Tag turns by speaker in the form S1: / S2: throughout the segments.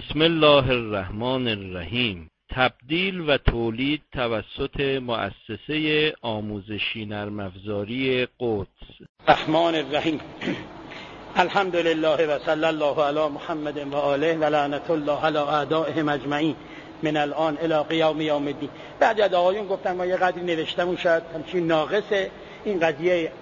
S1: بسم الله الرحمن الرحیم. تبدیل و تولید توسط مؤسسه آموزشی نرم افزاری قدس.
S2: الرحمن الرحیم. الحمد لله و صلی الله علی محمد و آله و لعنت الله علی اعدائهم اجمعین من الان الی قیام یوم الدین. بعد از آقایون گفتن ما یه قدری نوشتمون شاید همچین ناقصه، این قضیه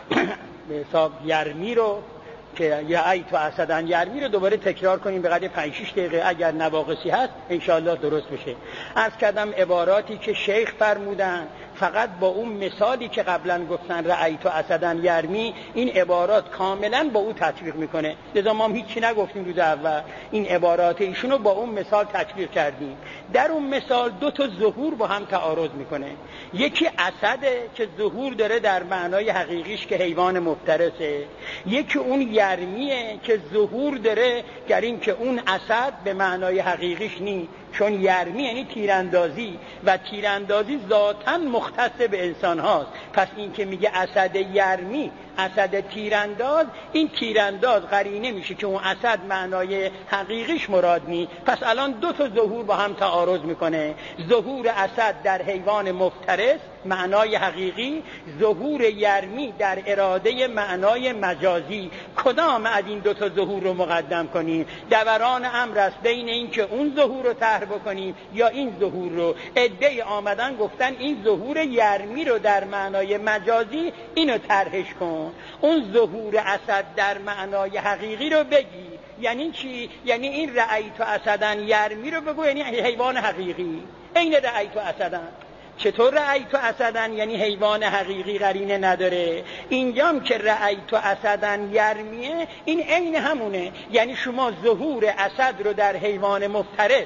S2: به حساب یرمی رو که یا ای تو اسدن یرمی رو دوباره تکرار کنیم به قدر 5-6 دقیقه، اگر نواقصی هست انشاءالله درست بشه. عرض کردم عباراتی که شیخ فرمودن فقط با اون مثالی که قبلا گفتن رأیت اسدن یرمی، این عبارات کاملا با او تطبیق میکنه. لذا ما هم هیچی نگفتیم روز اول، این عبارات ایشونو با اون مثال تطبیق کردیم. در اون مثال دو تا ظهور با هم تعارض میکنه. یکی اسده که ظهور داره در معنای حقیقیش که حیوان مفترسه، یکی اون یرمیه که ظهور داره در این که اون اسد به معنای حقیقیش نیست، چون یرمی یعنی تیراندازی و تیراندازی ذاتاً مختص به انسان هاست. پس این که میگه اسد یرمی، اسد تیرانداز، این تیرانداز قرینه میشه که اون اسد معنای حقیقیش مراد نیست. پس الان دو تا ظهور با هم تعارض میکنه. ظهور اسد در حیوان مفترس معنای حقیقی، ظهور یرمی در اراده معنای مجازی. کدام از این دو تا ظهور رو مقدم کنیم؟ دوران امر است بین این که اون ظهور رو طرح بکنیم یا این ظهور رو. عده‌ای آمدن گفتن این ظهور یرمی رو در معنای مجازی اینو طرحش کن، اون ظهور اسد در معنای حقیقی رو بگی. یعنی چی؟ یعنی این رأیت اسدن یرمی رو بگو، یعنی حیوان حقیقی. این رأیت اسدن چطور رأیت اسدن یعنی حیوان حقیقی قرینه نداره؟ اینجام که رأیت اسدن یرمیه این عین همونه. یعنی شما ظهور اسد رو در حیوان مفترس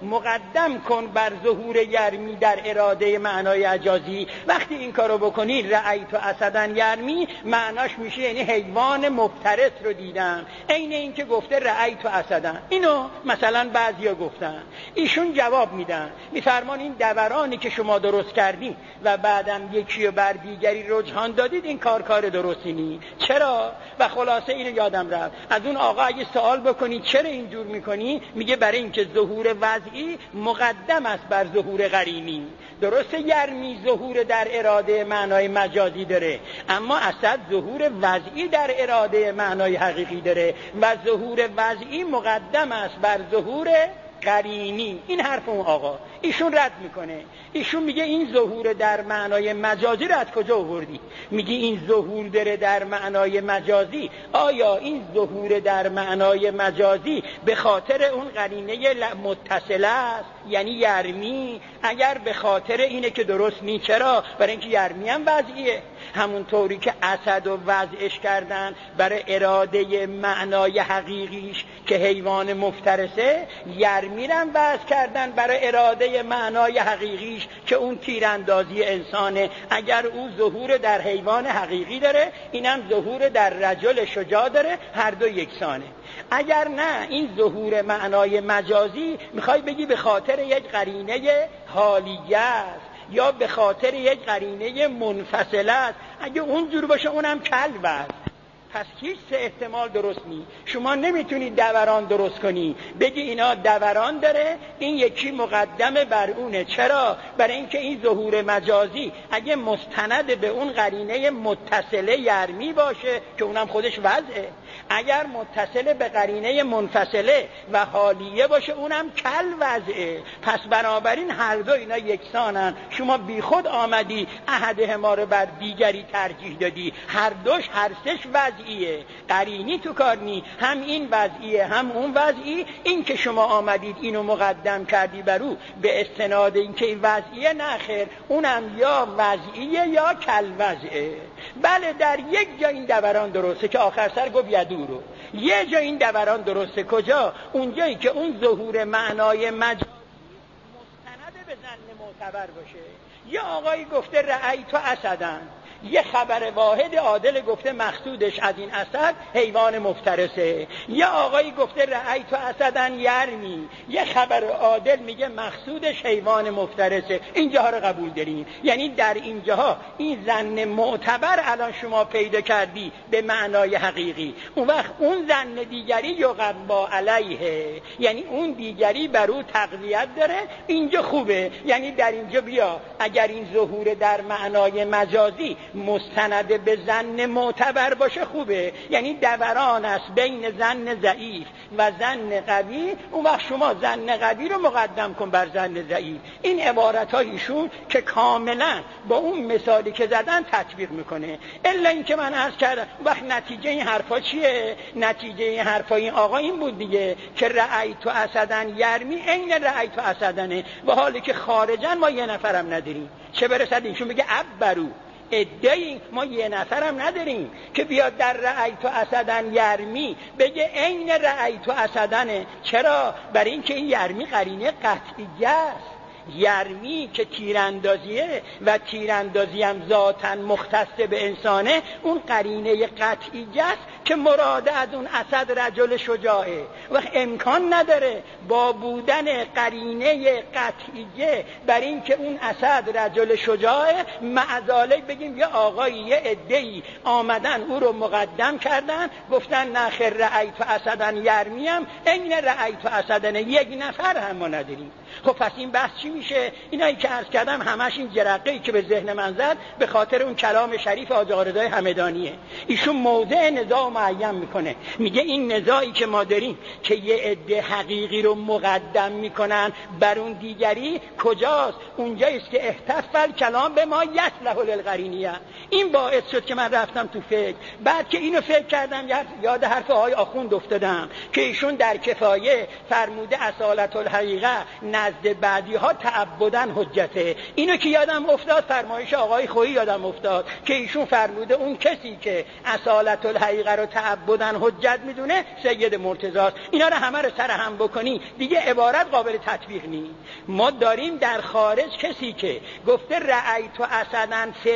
S2: مقدم کن بر ظهور یرمی در اراده معنای اجازی. وقتی این کارو بکنی رأیت اسدن یرمی معناش میشه یعنی حیوان مفترس رو دیدم. عین این که گفته رأیت اسدن. اینو مثلا بعضیا گفتن، ایشون جواب میدن میفرمان این دورانی که شما درست کردین و بعدم یکی و بر دیگری رجحان دادید این کار درستی نیست. چرا؟ و خلاصه اینو یادم رفت از اون آقا اگه سوال بکنید چرا اینجور میکنی، میگه برای اینکه ظهور وضعی مقدم است بر ظهور قرینی. درسته یرمی ظهور در اراده معنای مجازی داره، اما اسد ظهور وضعی در اراده معنای حقیقی داره و ظهور وضعی مقدم است بر ظهور قرینی. این حرف اون آقا ایشون رد میکنه. ایشون میگه این ظهور در معنای مجازی رو از کجا آوردی؟ میگه این ظهور داره در معنای مجازی. آیا این ظهور در معنای مجازی به خاطر اون قرینه متصله است یعنی یرمی؟ اگر به خاطر اینه که درست نیست. چرا؟ برای اینکه یرمی هم وضعیه، همونطوری که اسد و وضعش کردن برای اراده معنای حقیقیش که حیوان مفترسه، یرمی هم وضع کردن برای اراده معنای حقیقیش که اون تیراندازی انسانه. اگر او ظهور در حیوان حقیقی داره، اینم ظهور در رجل شجاع داره، هر دو یکسانه. اگر نه این ظهور معنای مجازی میخوای بگی به خاطر یک قرینه حالیه است یا به خاطر یک قرینه منفصله است. اگه اونجور باشه اونم کلب است. پس هیچ سه احتمال درست نیست. شما نمیتونید دوران درست کنی بگی اینا دوران داره این یکی مقدمه بر اونه. چرا؟ برای اینکه این ظهور مجازی اگه مستند به اون قرینه متصله یرمی باشه که اونم خودش وضعه، اگر متصل به قرینه منفصله و حالیه باشه اونم کل وضعه. پس بنابراین هر دو اینا یکسانن. شما بی خود آمدی احدهما رو بر دیگری ترجیح دادی. هر دوش هر سش وضعیه، قرینی تو کار نی، هم این وضعیه هم اون وضعی. این که شما آمدید اینو مقدم کردی بر او به استناد این که این وضعیه، نه خیر، اونم یا وضعیه یا کل وضعه. بله در یک جا این دوران درسته که آخر سر گفت یدورو. یه جا این دوران درسته. کجا؟ اونجایی که اون ظهور معنای مجازی مستند به ظن معتبر باشه. یه آقایی گفته رأیت اسدن، یه خبر واحد عادل گفته مقصودش از این اسد حیوان مفترسه، یه آقایی گفته رأیت اسدن یرمی، یه خبر عادل میگه مقصودش حیوان مفترسه. اینجاها رو قبول داریم. یعنی در اینجاها این ظن معتبر الان شما پیدا کردی به معنای حقیقی، اون وقت اون ظن دیگری یقوا علیه، یعنی اون دیگری بر او تقویت داره. اینجا خوبه، یعنی در اینجا بیا اگر این ظهور در معنای مجازی مستند به ظن معتبر باشه خوبه، یعنی دوران است بین ظن ضعیف و ظن قوی، اون وقت شما ظن قوی رو مقدم کن بر ظن ضعیف. این عبارت‌هایشون که کاملا با اون مثالی که زدن تطبیق میکنه. الا اینکه من عرض کردم وقت نتیجه این حرفا چیه؟ نتیجه این حرفا این آقا این بود دیگه که رأیت اسدن یرمی عین رأیت اسدنه، و حالی که خارجا ما یه نفرم نداریم، چه برسد اینشون بگه عبرو ادعی ما یه نفرم نداریم که بیاد در رأیت اسدن یرمی بگه عین رأیت اسدنه. چرا؟ برای اینکه این یرمی قرینه قطعیه است. یرمی که تیراندازیه و تیراندازی هم ذاتاً مختص به انسانه، اون قرینه قطعیه است که مراد از اون اسد رجل شجاعه. و امکان نداره با بودن قرینه قطعیه بر این که اون اسد رجل شجاعه معذالک بگیم یه آقایی یه عده‌ای آمدن او رو مقدم کردن گفتن نخیر رأیت اسدن یرمی هم این رأیت اسدن، یک نفر هم ما نداریم. خب پس این بحث چی میشه؟ اینایی که عرض کردم همش این جرقه‌ای که به ذهن من زد به خاطر اون کلام شریف حاج آقارضای همدانیه. ایشون موضع نزاع معین میکنه، میگه این نزاعی که ما داریم که یه عده حقیقی رو مقدم میکنن بر اون دیگری کجاست؟ اونجاییست که احتفل کلام به ما یصلح للقرینیه. این باعث شد که من رفتم تو فکر، بعد که اینو فکر کردم یاد حرف آقای آخوند افتادم که ایشون در کفایه فرموده اصالت الحقیقه نزد بعدی ها تعبدن حجته. اینو که یادم افتاد فرمایش آقای خویی یادم افتاد که ایشون فرموده اون کسی که اصالت الحقیقه رو تعبدن حجت میدونه سید مرتضی است. اینا رو همه رو سر هم بکنی دیگه عبارت قابل تطبیق نیست. ما داریم در خارج کسی که گفته رأیت اسدن فی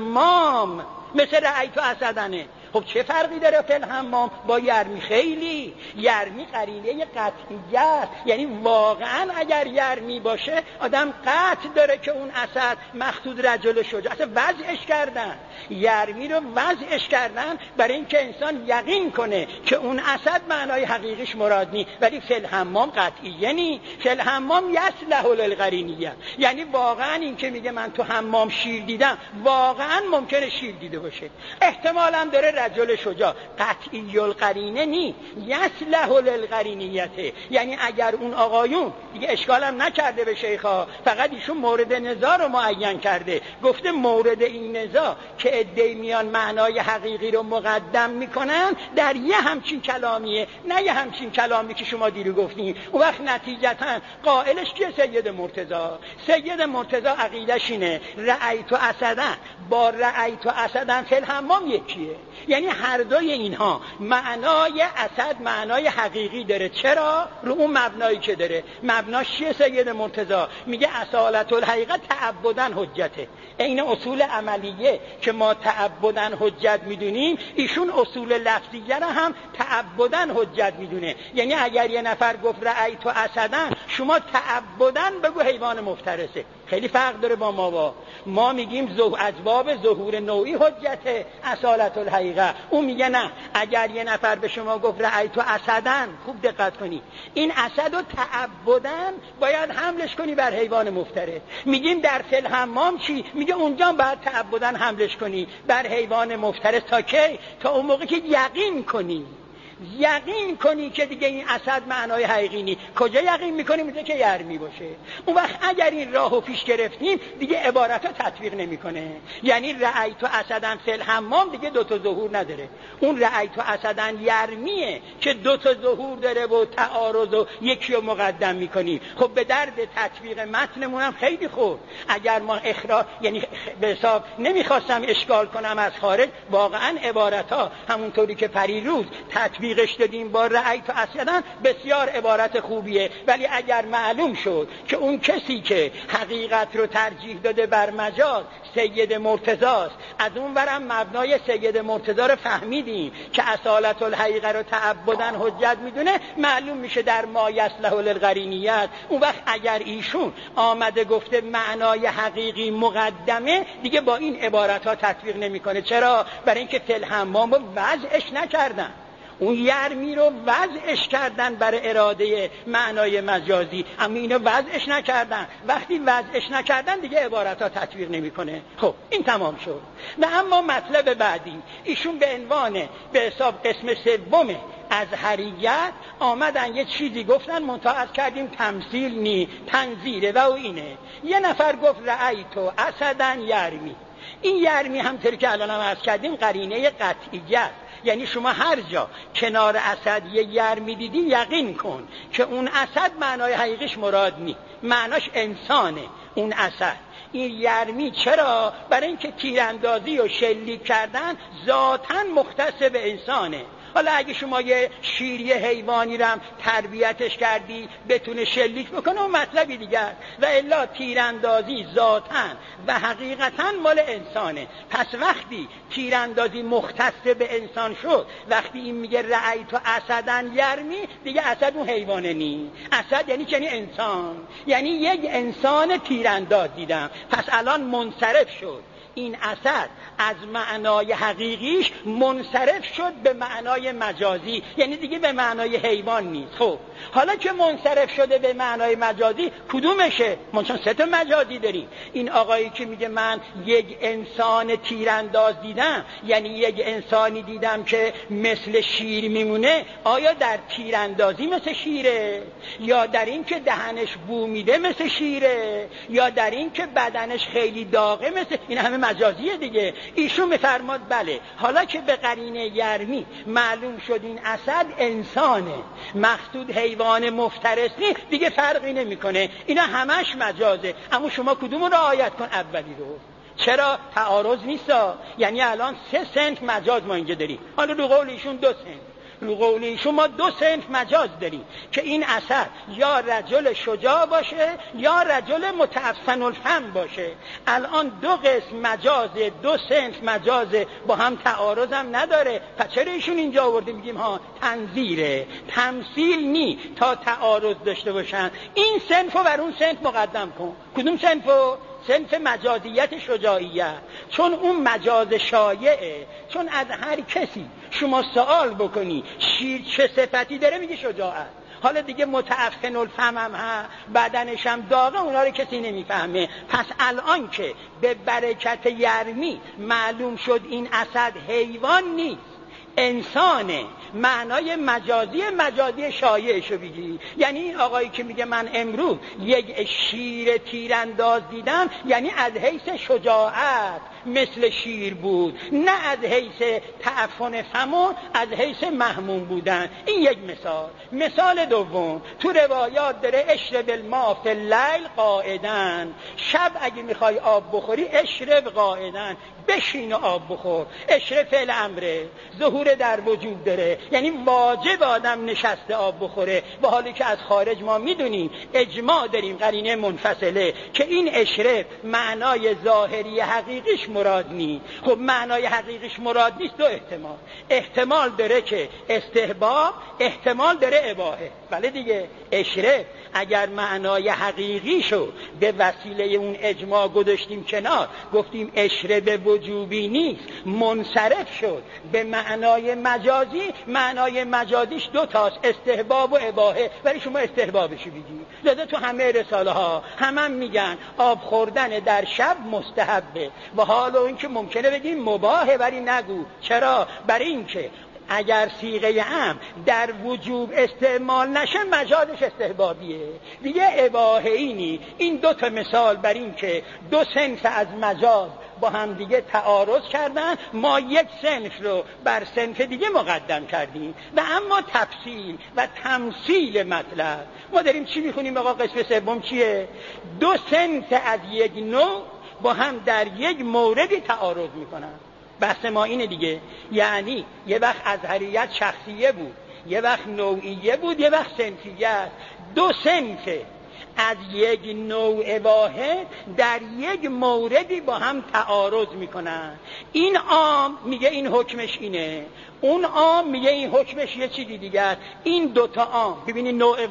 S2: الحمام مثل رأیت اسدنه. خب چه فرقی داره فی الحمام با یرمی؟ خیلی یرمی قرینه قطعیه است، یعنی واقعا اگر یرمی باشه آدم قطع داره که اون اسد مقصود رجل شجاع. اصلا وضعش کردن یرمی رو وضعش کردن برای اینکه انسان یقین کنه که اون اسد معنای حقیقیش مراد نی، ولی فی الحمام قطعیه نی. فی الحمام یصلح للقرینیه، یعنی واقعا این که میگه من تو حمام شیر دیدم واقعا ممکنه شیر دیده باشه، احتمالاً داره رجل شجاع، قطعی القرینه نی، یصلح للقرینیته. یعنی اگر اون آقایون دیگه اشکالم نکرده به شیخا، فقط ایشون مورد نزاع رو معین کرده، گفته مورد این نزاع که عده‌ای میان معنای حقیقی رو مقدم میکنن در یه همچین کلامیه، نه یه همچین کلامی که شما دیرو گفتین. اون وقت نتیجتا قائلش که سید مرتضی. سید مرتضی عقیدش اینه رأیت اسدن با رأیت اسدن فی الحمام یکیه، یعنی هر دوی اینها معنای اسد معنای حقیقی داره. چرا؟ رو اون مبنایی که داره. مبناش چیه؟ سید مرتضی میگه اصالت الحقیقه تعبدن حجته. این اصول عملیه که ما تعبدن حجت میدونیم، ایشون اصول لفظیه را هم تعبدن حجت میدونه. یعنی اگر یه نفر گفت رأیت اسدن، شما تعبدن بگو حیوان مفترسه. خیلی فرق داره با ما میگیم از باب ظهور نوعی حجت اصالت الحقیقه. اون میگه نه، اگر یه نفر به شما گفت رأیت اسدن، خوب دقت کنی، این اسد رو تعبدن باید حملش کنی بر حیوان مفترس. میگیم در فی الحمام چی؟ میگه اونجا باید تعبدن حملش کنی بر حیوان مفترس. تا کی؟ تا اون موقع که یقین کنی که دیگه این اسد معنای حقیقی نیست. کجا یقین میکنی؟ میگه که یرمی باشه. اون وقت اگر این راهو پیش گرفتیم دیگه عبارت ها تطبیق نمیکنه. یعنی رأیت اسدن فی الحمام دیگه دو تا ظهور نداره. اون رأیت اسدن یرمیه که دو تا ظهور داره و تعارض و یکی رو مقدم میکنیم. خب به درد تطبیق متنمون هم خیلی خوب. اگر ما یعنی به حساب نمیخواستم اشکال کنم از خارج، واقعا عبارت ها همونطوری که پریروز تطبیق تطبیقش دادیم با رأیت اسدن بسیار عبارت خوبیه، ولی اگر معلوم شد که اون کسی که حقیقت رو ترجیح داده بر مجاز سید مرتضی است، از اون ورم مبنای سید مرتضی رو فهمیدیم که اصالت الحقیقه رو تعبدن حجت میدونه، معلوم میشه در ما یصلح للقرینیت. اون وقت اگر ایشون آمده گفته معنای حقیقی مقدمه، دیگه با این عبارت ها تطبیق نمیکنه. چرا؟ برای اینکه فی الحمام وضعش نکردن، اون یرمی رو وضعش کردن برای اراده معنای مجازی، اما اینو وضعش نکردن. وقتی وضعش نکردن دیگه عبارت ها تطبیق نمیکنه. خب این تمام شد. و اما مطلب بعدی، ایشون به عنوان به حساب قسم سوم ازهریت آمدن یه چیزی گفتن، منتها کردیم تمثیل نی، تنظیره. و اینه یه نفر گفت رأیتو اسدن یرمی. این یرمی همطور که الان هم عرض کردیم قرینه قطعیت، یعنی شما هر جا کنار اسد یه یرمی دیدی یقین کن که اون اسد معنای حقیقیش مراد نی، معناش انسانه اون اسد. این یرمی چرا؟ برای اینکه تیراندازی و شلیک کردن ذاتاً مختص به انسانه. حالا اگه شما یه شیری حیوانی رو هم تربیتش کردی بتونه شلیک بکنه اون مطلبی دیگر، و الا تیراندازی ذاتاً و حقیقتاً مال انسانه. پس وقتی تیراندازی مختص به انسان شد، وقتی این میگه رأیتو اسدن یرمی، دیگه اسد اون حیوانه نی، اسد یعنی چنی انسان، یعنی یک انسان تیرانداز دیدم. پس الان منصرف شد این اسد از معنای حقیقیش، منصرف شد به معنای مجازی، یعنی دیگه به معنای حیوان نیست. خب حالا که منصرف شده به معنای مجازی کدومشه؟ ما چون سه تا مجازی داریم. این آقایی که میگه من یک انسان تیرانداز دیدم، یعنی یک انسانی دیدم که مثل شیر میمونه، آیا در تیراندازی مثل شیره، یا در این که دهنش بو میده مثل شیره، یا در این که بدنش خیلی داغه مثل این؟ همه مجازیه دیگه. ایشون میفرماد بله، حالا که به قرینه یرمی معلوم شد این اسد انسانه، مقصود حیوان مفترس نیست، دیگه فرقی نمیکنه، اینا همش مجازه. اما شما کدوم رو رعایت کن؟ اولی رو. چرا؟ تعارض نیستا. یعنی الان 3 صنف مجاز ما اینجا داریم، حالا رو قول ایشون 2 صنف، رو قول ایشون ما 2 صنف مجاز داریم که این اسد یا رجل شجاع باشه یا رجل متعفن الفم باشه. الان 2 قسم مجازه، 2 صنف مجازه، با هم تعارض هم نداره. پس چرا ایشون اینجا آورده میگیم ها تنظیره، تمثیل نی تا تعارض داشته باشن؟ این صنفو بر اون صنف مقدم کن. کدوم صنفو؟ صنف مجازیت شجاعیت، چون اون مجاز شایعه. چون از هر کسی شما سوال بکنی شیر چه صفتی داره میگه شجاعت. حالا دیگه متعفن الفم هم ها، بدنش هم داغه، اونا رو کسی نمیفهمه. پس الان که به برکت یرمی معلوم شد این اسد حیوان نیست انسانه، معنای مجازی شایعشو بگی. یعنی این آقایی که میگه من امروز یک شیر تیرانداز دیدم، یعنی از حیث شجاعت مثل شیر بود، نه از حیث تعفن فمون، از حیث محموم بودن. این یک مثال. مثال دوم تو روایات داره اشرب الماء فی اللیل قاعداً، شب اگه میخوای آب بخوری اشرب قاعداً، بشین و آب بخور. اشرب فعل امره، ظهور در وجود داره، یعنی واجب آدم نشسته آب بخوره. با حالی که از خارج ما میدونیم اجماع داریم قرینه منفصله که این اشرب معنای ظاهری حقیقیش مراد نیست. خب معنای حقیقیش مراد نیست، 2 احتمال داره که استحباب، احتمال داره اباحه. بله دیگه، اشرب اگر معنای حقیقیشو به وسیله اون اجماع گذاشتیم کنار، گفتیم اشرب وجوبی نیست، منصرف شد به معنای مجازی. معنای مجازیش 2 تاست، استحباب و اباحه، ولی شما استحبابشو بگید. لذا تو همه رساله ها هم میگن آب خوردن در شب مستحبه، و حالا این که ممکنه بگیم مباهه ولی نگو. چرا؟ برای اینکه اگر صیغه ام در وجوب استعمال نشه مجازش استحبابیه دیگه، اباحه‌ای نی. این 2 تا مثال بر این که 2 صنف از مجاز با هم دیگه تعارض کردن، ما یک صنف رو بر صنف دیگه مقدم کردیم. و اما تفصیل و تمثیل مطلب ما داریم چی میخونیم؟ آقا قسم سوم چیه؟ 2 صنف از یک نوع با هم در یک موردی تعارض میکنن. بحث ما اینه دیگه. یعنی یه وقت ازهریت شخصیه بود، یه وقت نوعیه بود، یه وقت صنفیت. دو صنفه از یک نوع واحد در یک موردی با هم تعارض میکنن. این عام میگه این حکمش اینه، اون عام میگه این حکمش یه چیزی دیگه است. این دوتا عام، ببینید نوع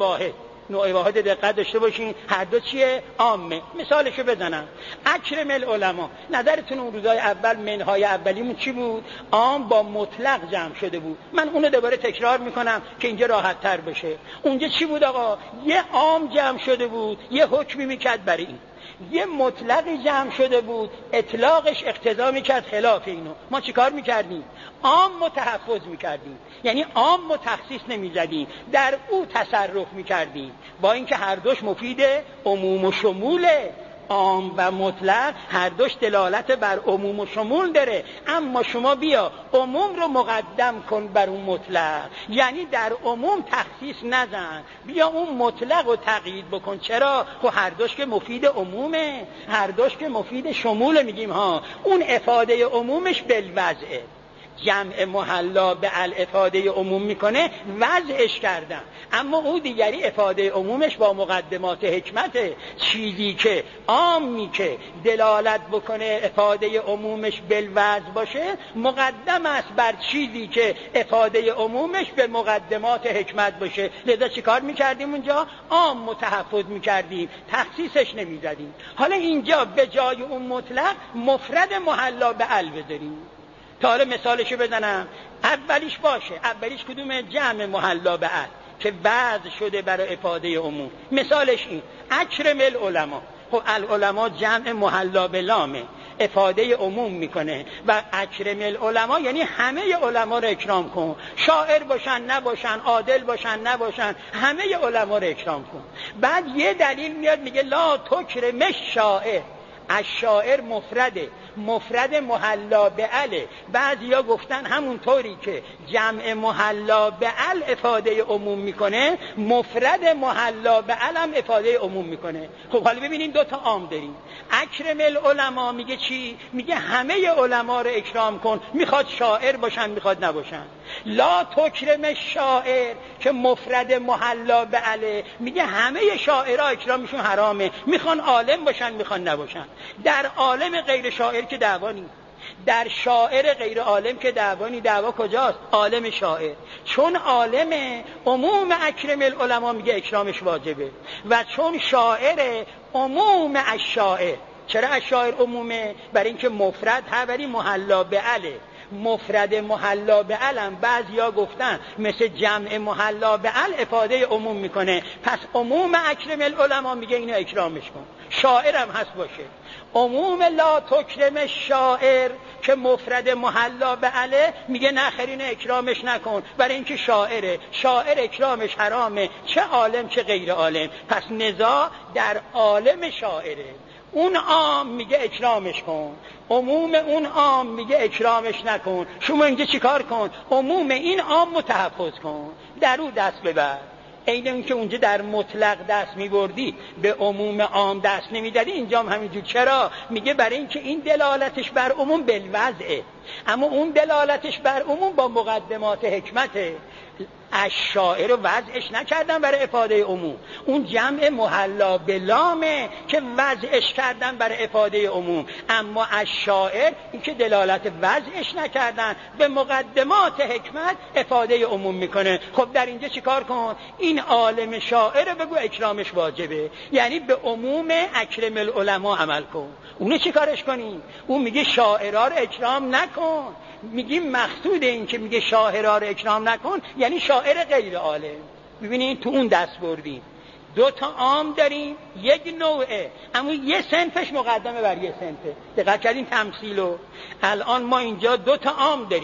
S2: واحد دقت داشته باشین، هر دو چیه؟ عامه. مثالشو بزنم، اکرم العلماء. نظرتون اون روزای اول منهای اولیمون چی بود؟ عام با مطلق جمع شده بود. من اونو دوباره تکرار میکنم که اینجا راحت تر بشه. اونجا چی بود آقا؟ یه عام جمع شده بود، یه حکمی میکرد برای این. یه مطلقی جمع شده بود، اطلاقش اقتضا میکرد خلاف اینو. ما چی کار میکردیم؟ عام متحفظ میکردیم، یعنی عام متخصیص نمیزدیم، در او تصرف میکردیم، با اینکه هر دوش مفید عموم و شموله. عام و مطلق هر دوش دلالت بر عموم و شمول داره، اما شما بیا عموم رو مقدم کن بر اون مطلق، یعنی در عموم تخصیص نزن، بیا اون مطلق رو تقیید بکن. چرا؟ خب هر دوش که مفید عمومه، هر دوش که مفید شموله. میگیم ها اون افاده عمومش بالوضعه. جمع محلا به الافاده عموم میکنه، وضعش کردن، اما او دیگری افاده عمومش با مقدمات حکمته. چیزی که عامی که دلالت بکنه افاده عمومش بالوضع باشه، مقدم است بر چیزی که افاده عمومش به مقدمات حکمت باشه. لذا چی کار میکردیم اونجا؟ عام متحفظ میکردیم، تخصیصش نمیزدیم. حالا اینجا به جای اون مطلق مفرد محلا به ال بذاریم. تا حالا مثالشو بزنم. اولیش باشه، اولیش کدومه؟ جمع محلا به ال که وضع شده برای افاده عموم. مثالش این، اکرم العلماء. خب العلماء جمع محلا به لامه، افاده عموم میکنه. و اکرم العلماء یعنی همه علما رو اکرام کن، شاعر باشن نباشن، عادل باشن نباشن، همه علما رو اکرام کن. بعد یه دلیل میاد میگه لا تکرم الشاعر. الشاعر مفرده، مفرد محلا به اله. بعضیا گفتن همون طوری که جمع محلا به ال افاده عموم میکنه، مفرد محلا به ال هم افاده عموم میکنه. خب حالا ببینیم دوتا عام داریم. اکرم العلماء میگه چی؟ میگه همه علما رو اکرام کن، میخواد شاعر باشن میخواد نباشن. لا تکرم الشاعر که مفرد محلا به اله، میگه همه شاعرها اکرامشون حرامه، میخوان عالم باشن میخوان نباشن. در عالم غیر شاعر که دعوا نیست، در شاعر غیر عالم که دعوا نیست. دعوا کجاست؟ عالم شاعر. چون عالم عموم اکرم العلماء میگه اکرامش واجبه، و چون شاعر عموم الشاعر. چرا الشاعر عمومه؟ برای اینکه مفرد ولی محلا به اله. مفرد محلا به علم بعضیا گفتن مثل جمع محلا به ال افاده عموم میکنه، پس عموم اکرم العلماء میگه اینو اکرامش کن، شاعرم هست باشه. عموم لا تکرم شاعر که مفرد محلا به اله میگه نه خیر اینو اکرامش نکن، برای اینکه شاعره، شاعر اکرامش حرامه، چه عالم چه غیر عالم. پس نزاع در عالم شاعره. اون عام میگه اکرامش کن، عموم اون عام میگه اکرامش نکن. شما اینجا چیکار کن؟ عموم این عام متحفظ کن، در او دست ببر. عین اون که اونجا در مطلق دست میبردی به عموم عام دست نمیدادی، اینجا هم همینجور. چرا؟ میگه برای اینکه این دلالتش بر عموم بالوضعه، اما اون دلالتش بر عموم با مقدمات حکمته. الشاعر رو وضعش نکردن برای افاده عموم، اون جمع محلا بلامه که وضعش کردن برای افاده عموم، اما الشاعر این که دلالت وضعش نکردن به مقدمات حکمت افاده عموم میکنه. خب در اینجا چی کار کن؟ این عالم شاعر بگو اکرامش واجبه، یعنی به عموم اکرم العلماء عمل کن. اونو چی کارش کنیم؟ اون میگه شاعرها رو اکرام نکن. میگیم مقصود این که میگه شاعرها رو اکرام نکن یعنی شاعر غیر عالم. ببینید تو اون دست بردیم دو تا عام داریم، یک نوعه، اما یه صنفش مقدمه بر یه صنفه. دقت کردین تمثیلو؟ الان ما اینجا دو تا عام داریم،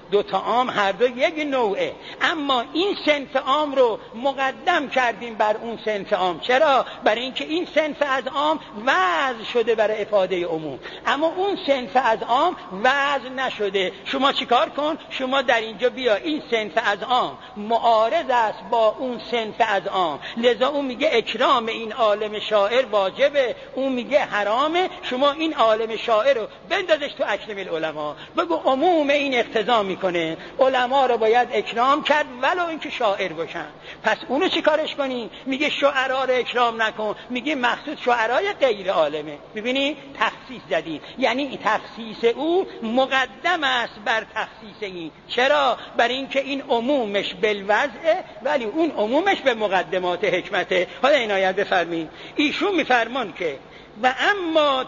S2: دو تا عام هر دو یک نوعه، اما این صنف عام رو مقدم کردیم بر اون صنف عام. چرا؟ برای اینکه این صنف از عام وضع شده برای افاده عموم، اما اون صنف از عام وضع نشده. شما چیکار کن؟ شما در اینجا بیا، این صنف از عام معارض است با اون صنف از عام، لذا اون میگه اکرام این عالم شاعر واجبه، اون میگه حرامه. شما این عالم شاعر رو بندازش تو اکرم العلماء، بگو عموم این اقتضا میکنه علما رو باید اکرام کرد ولو اینکه شاعر باشن. پس اونو چی کارش کنی؟ میگه شعرا رو اکرام نکن، میگه مقصود شعرای غیر عالمه. ببینی تخصیص زدی، یعنی تخصیص او مقدم است بر تخصیص این. چرا؟ برای اینکه این عمومش بالوضعه ولی اون عمومش به مقدمات حکمته. حالا عنایت بفرمایید، ایشون میفرمان که و اما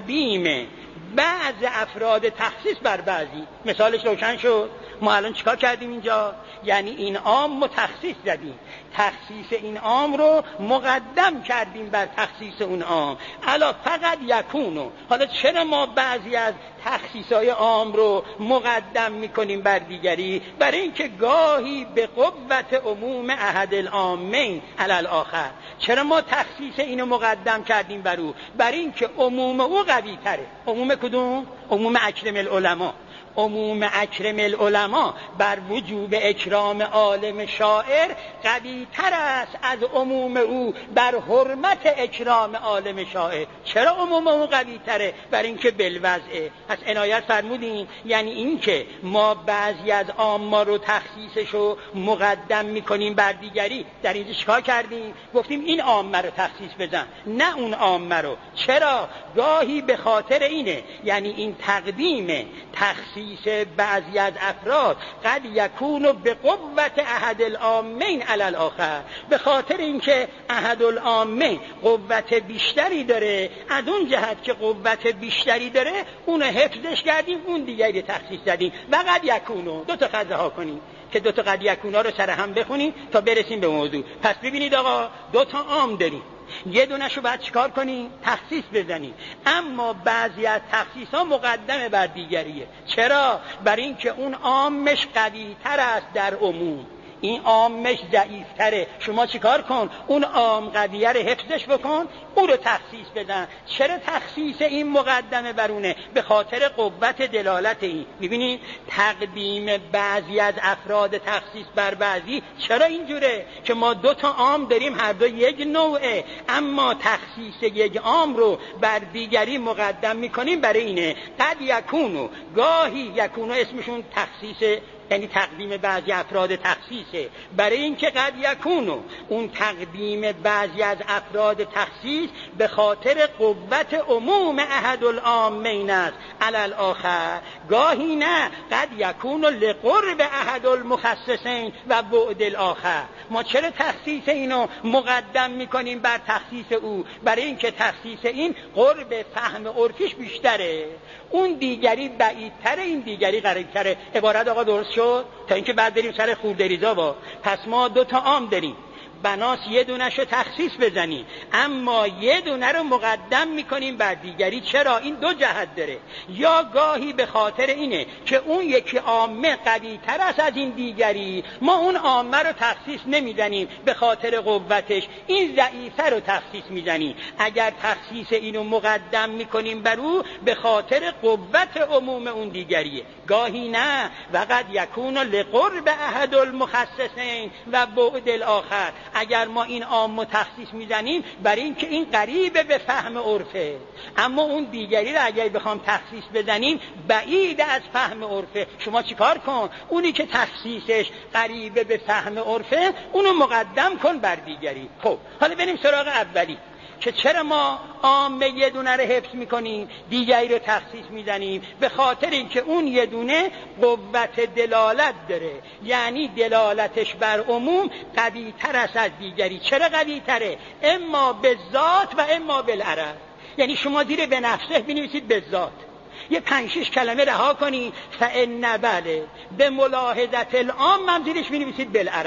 S2: تقدیم بعض افراد تخصیص بر بعضی، مثالش روشن شد. ما الان چیکار کردیم اینجا؟ یعنی این عام تخصیص زدیم، تخصیص این عام رو مقدم کردیم بر تخصیص اون عام. الا فقط یکونو. حالا چرا ما بعضی از تخصیصهای عام رو مقدم میکنیم بر دیگری؟ برای اینکه گاهی به قوت عموم احد العامین علی الاخر. چرا ما تخصیص اینو مقدم کردیم بر او؟ برای اینکه عموم او قوی تره. عموم کدوم؟ عموم اکرم العلماء. عموم اکرم العلماء بر وجوب اکرام عالم شاعر قوی تر است از عموم او بر حرمت اکرام عالم شاعر. چرا عموم او قوی تره؟ برای اینکه بالوضعه. پس عنایت فرمودین، یعنی اینکه ما بعضی از عامه رو تخصیصشو مقدم میکنیم بر دیگری. در اینجا چیکار کردیم؟ گفتیم این عامه رو تخصیص بزن، نه اون عامه رو. چرا؟ گاهی به خاطر اینه، یعنی این تقدیم تخصیص بعضی از افراد قد یکون به قوت احد العامین علی الاخر، به خاطر اینکه احد العامین قوت بیشتری داره، از اون جهت که قوت بیشتری داره اون حفظش کردیم، اون دیگری تخصیص زدیم. و قد یکونو دو تا خزه ها کنیم که دو تا قد یکونا رو سر هم بخونیم تا برسیم به موضوع. پس ببینید آقا، دو تا عام داریم، یه دونشو باید چیکار کنی؟ تخصیص بزنی. اما بعضی از تخصیص ها مقدمه بر دیگریه. چرا؟ برای اینکه اون عامش قوی تر است در عموم، این عامش ضعیف‌تره. شما چیکار کن؟ اون عام قویه رو حفظش بکن، اون رو تخصیص بدن. چرا تخصیص این مقدمه برونه؟ به خاطر قوت دلالت این. می‌بینید تقدیم بعضی از افراد تخصیص بر بعضی چرا اینجوره؟ که ما دو تا عام داریم، هر دو یک نوعه، اما تخصیص یک عام رو بر دیگری مقدم می‌کنیم. برای اینه قد یکونو، گاهی یکونو اسمشون تخصیص، یعنی تقدیم بعضی افراد تخصیصه. برای اینکه قد یکونو، اون تقدیم بعضی از افراد تخصیص به خاطر قوت عموم احد العامین است علی الاخر. گاهی نه، قد یکونو لقرب احد المخصصین و بعد الاخر. ما چرا تخصیص اینو مقدم میکنیم بر تخصیص او؟ برای اینکه تخصیص این قرب فهم عرفیش بیشتره، اون دیگری بعیدتره، این دیگری قریبتره. عبارت آقا درست شد؟ تا اینکه بعد بریم سر خوردریزا با. پس ما دو تا عام داریم، بناس یه دونش رو تخصیص بزنیم، اما یه دونه رو مقدم میکنیم بر دیگری. چرا؟ این دو جهت داره. یا گاهی به خاطر اینه که اون یکی عامه قوی تر است از این دیگری، ما اون عامه رو تخصیص نمیزنیم به خاطر قوتش، این ضعیفه رو تخصیص میزنیم. اگر تخصیص اینو مقدم میکنیم بر او به خاطر قوت عموم اون دیگریه. گاهی نه، وقد یکون لقرب احد المخصصین و بعد الاخر. اگر ما این عام تخصیص میزنیم برای اینکه این قریب به فهم عرفه، اما اون دیگری رو اگر بخوام تخصیص بزنیم بعید از فهم عرفه. شما چیکار کن؟ اونی که تخصیصش قریب به فهم عرفه اونو مقدم کن بر دیگری. خب حالا بریم سراغ اولی که چرا ما عامه یه دونه رو حفظ میکنیم، دیگری رو تخصیص میزنیم؟ به خاطر اینکه اون یه دونه قوت دلالت داره، یعنی دلالتش بر عموم قوی تر است از دیگری. چرا قوی تره؟ اما به ذات و اما بالعرض. یعنی شما زیر به نفسه بنویسید به ذات، یه 5-6 کلمه رها کنی فان بله به ملاحظت العام، هم زیرش بنویسید بالعرض.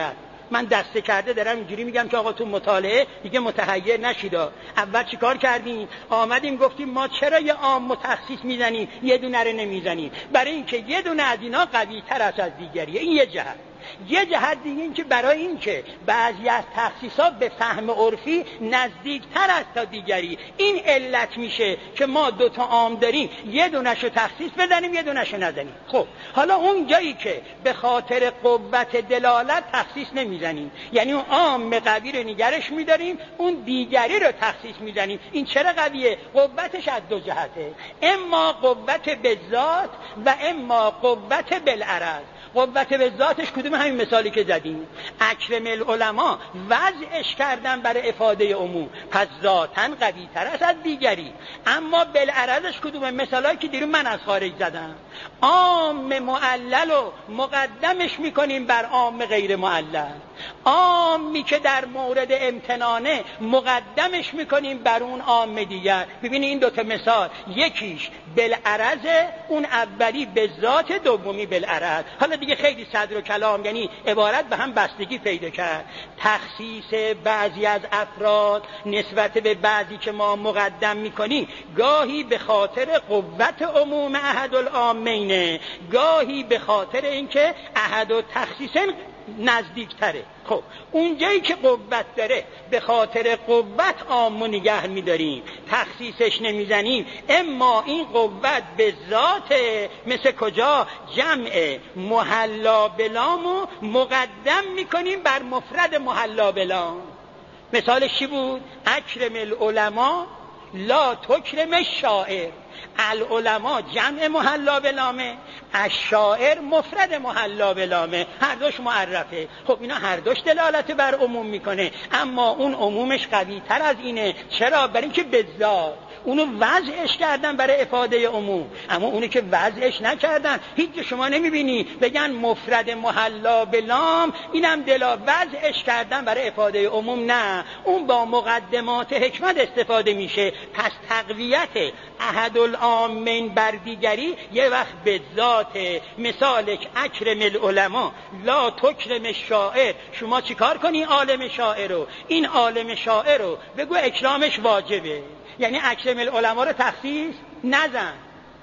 S2: من دسته کرده دارم اینجوری میگم که آقا تو مطالعه دیگه متحیر نشید. اول چیکار کردیم؟ آمدیم گفتیم ما چرا یه عام تخصیص میزنیم یه دونه رو نمیزنیم؟ برای اینکه یه دونه از اینا قوی تر است از دیگریه. این یه جهت. یه جهت دیگه این که برای این که بعضی از تخصیصات به فهم عرفی نزدیکتر است تا دیگری، این علت میشه که ما 2 تا عام داریم، یه دونه‌شو تخصیص بزنیم یه دونه‌شو نزنیم. خب حالا اون جایی که به خاطر قوت دلالت تخصیص نمیزنیم، یعنی اون عام قوی رو نگرش میداریم، اون دیگری رو تخصیص میزنیم. این چرا قویه؟ قوتش از 2 جهته، اما قوت به ذات و اما قوت بالعرض. قوت به ذاتش کدوم؟ همین مثالی که زدیم، اکرم العلماء وضعش کردن برای افاده عموم، پس ذاتاً قوی تر است از دیگری. اما بالعرضش کدومه؟ مثالایی که دیروز من از خارج زدم. عام معلل رو مقدمش میکنیم بر عام غیر معلل، عامی که در مورد امتنانه مقدمش میکنیم بر اون عام دیگر. ببینید این 2 تا مثال، یکیش بالعرض، اون اولی به ذات، دومی بالعرض. حالا دیگه خیلی صدر و کلام، یعنی عبارت به هم بستگی پیدا کرد. تخصیص بعضی از افراد نسبت به بعضی که ما مقدم میکنیم، گاهی به خاطر قوت عموم احد العامین، گاهی به خاطر اینکه احد التخصیصین نزدیکتره. خب اونجایی که قوت داره به خاطر قوت عامو نگه میداریم، تخصیصش نمیزنیم. اما این قوت به ذات، مثل کجا؟ جمع محلا بلامو مقدم میکنیم بر مفرد محلا بلام. مثالش چی بود؟ اکرم العلماء لا تکرم الشاعر. العلماء جمع محلا بلامه، الشاعر مفرد محلا بلامه، هر دوش معرفه. خب اینا هر دوش دلالت بر عموم میکنه، اما اون عمومش قوی تر از اینه. چرا؟ برای اینکه به ذات اونو وضعش کردن برای افاده عموم، اما اونو که وضعش نکردن هیچ شما نمیبینی بگن مفرد محلا بلام، اینم وضعش کردن برای افاده عموم. نه، اون با مقدمات حکمت استفاده میشه. پس تقویت احد العامین بر دیگری یه وقت به ذات. مثالک اکرم العلماء لا تکرم الشاعر. شما چیکار کنی؟ عالم شاعر رو، این عالم شاعر رو بگو اکرامش واجبه، یعنی اکرم العلماء رو تخصیص نزن،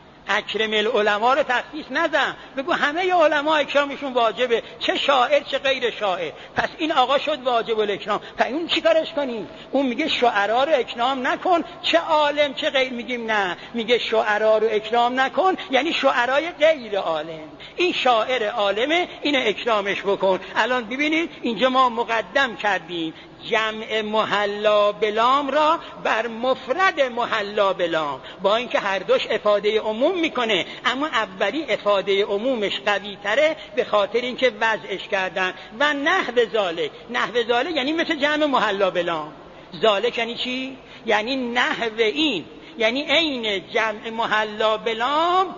S2: اکرم العلماء رو تخصیص نزن، بگو همه علما اکرامشون واجبه، چه شاعر چه غیر شاعر. پس این آقا شد واجب الاکرام. پس اون چی کارش کنیم؟ اون میگه شعرا رو اکرام نکن، چه عالم چه غیر. میگیم نه، میگه شعرا رو اکرام نکن، یعنی شعرای غیر عالم. این شاعر عالمه، اینو اکرامش بکن. الان ببینید اینجا ما مقدم کردیم جمع محلا بلام را بر مفرد محلا بلام، با اینکه هر دوش افاده عموم میکنه، اما اولی افاده عمومش قوی تره به خاطر اینکه وضعش کردن. و نحو ذالک، نحو ذالک یعنی مثل جمع محلا بلام. ذالک یعنی چی؟ یعنی نحو این، یعنی عین جمع محلا بلام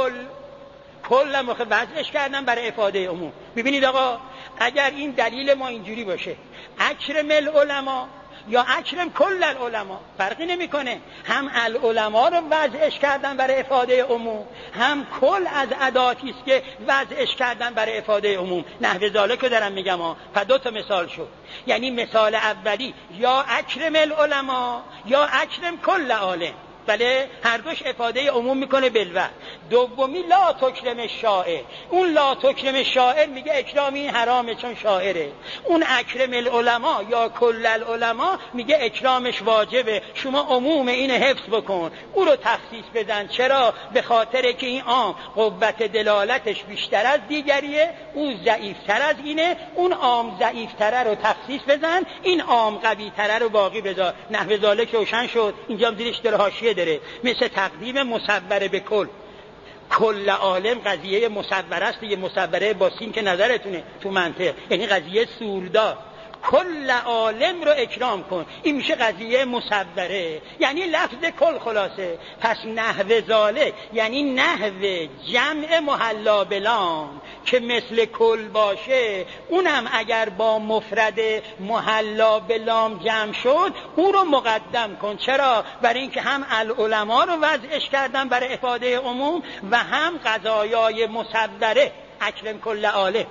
S2: کل هم وضعش کردن برای افاده عموم. ببینید آقا، اگر این دلیل ما اینجوری باشه، اکرم العلماء یا اکرم کل العلماء فرقی نمیکنه، هم العلماء رو وضعش کردن برای افاده عموم، هم کل از اداتی است که وضعش کردن برای افاده عموم. نحو ذالک رو دارم میگم ها. پس 2 تا مثال شد، یعنی مثال اولی یا اکرم العلماء یا اکرم کل عالم، بله هر دوش افاده عموم میکنه بلوه. دومی لا تکرم الشاعر، اون لا تکرم الشاعر میگه اکرامی حرامه چون شاعره. اون اکرم العلماء یا کل العلماء میگه اکرامش واجبه، شما عموم اینو حفظ بکن، او رو تخصیص بدن. چرا؟ به خاطر که این عام قوت دلالتش بیشتر از دیگریه، او ضعیفتر از اینه، اون عام ضعیفتره رو تخصیص بزن، این عام قوی‌تره رو باقی بذار. نحو ذالک روشن شد. اینجا زیرش در حاشیه داره، مثل تقدیم مصوره به کل عالم قضیه مصوره است دیگه، مصوره با سین که نظرتونه تو منطق، یعنی قضیه سوردار. کل عالم رو اکرام کن، این میشه قضیه مصوره، یعنی لفظ کل خلاصه. پس نحو ذالک یعنی نحو جمع محلا بلام که مثل کل باشه، اونم اگر با مفرد محلا بلام جمع شد او رو مقدم کن. چرا؟ برای اینکه هم العلماء رو وضعش کردن برای افاده عموم و هم قضایای مصوره اکرم کل عالم.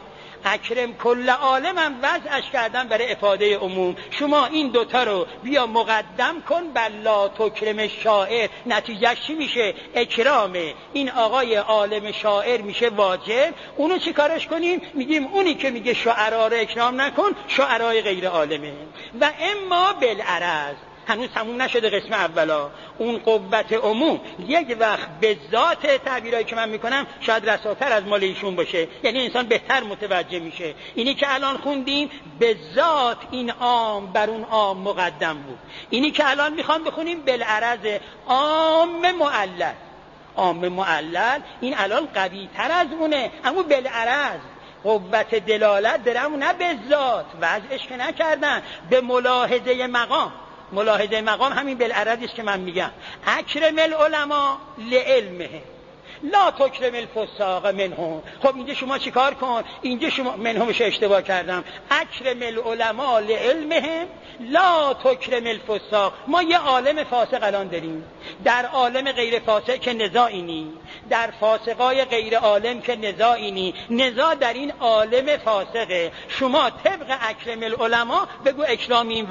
S2: اکرم کل عالم هم وضعش کردن برای افاده عموم. شما این دوتا رو بیا مقدم کن بر لا تکرم شاعر، نتیجهش چی میشه؟ اکرام این آقای عالم شاعر میشه واجب. اونو چی کارش کنیم؟ میگیم اونی که میگه شعرا رو اکرام نکن شعرای غیر عالمه. و اما بالعرض، هنوز تموم نشده قسم اولا، اون قوت عموم یک وقت به ذات تعبیرایی که من میکنم شاید رساتر از مال ایشون باشه، یعنی انسان بهتر متوجه میشه. اینی که الان خوندیم به ذات این عام بر اون عام مقدم بود. اینی که الان میخوام بخونیم بالعرض عام معلل. عام معلل این الان قوی تر از اونه، اما بالعرض قوت دلالت درم نه به ذات، وضعش که نکردن، به ملاحظه مقام. ملاحظه مقام همین بالعرض است که من میگم اکرم العلماء لعلمه لا تکرم الفساق منهم. خب اینجا شما چیکار کن؟ اینجا شما منهمش اشتباه کردم. اکرم العلماء لعلمهم لا تکرم الفساق. ما یه عالم فاسق الان داریم، در عالم غیر فاسق که نزاعی نی، در فاسقای غیر عالم که نزاعی نی، نزاع در این عالم فاسقه. شما طبق اکرم العلماء بگو اکرام این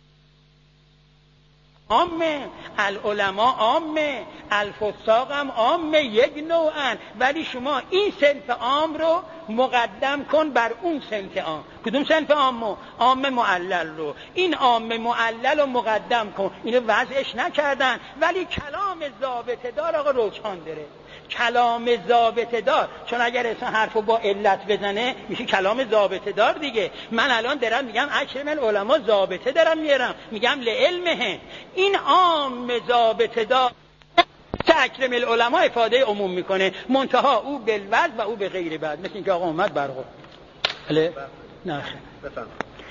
S2: عامه، العلماء عامه، الفساق هم عامه، یک نوعن، ولی شما این صنف عام رو مقدم کن بر اون صنف عام. کدوم صنف عام؟ عام معلل رو. این عام معلل رو مقدم کن. اینو وضعش نکردن، ولی کلام ضابطه دار آقا روشان داره. کلام ضابطه دار، چون اگر انسان حرفو با علت بزنه میشه کلام ضابطه دار دیگه. من الان دارم میگم اکرم العلماء ضابطه دارم میارم، میگم لعلمه. این عام ضابطه دار اکرم العلماء افاده عموم میکنه، منتها او بالوضع و او به غیر بعد. مثل اینکه آقا اومد برقو بله نه بفهم.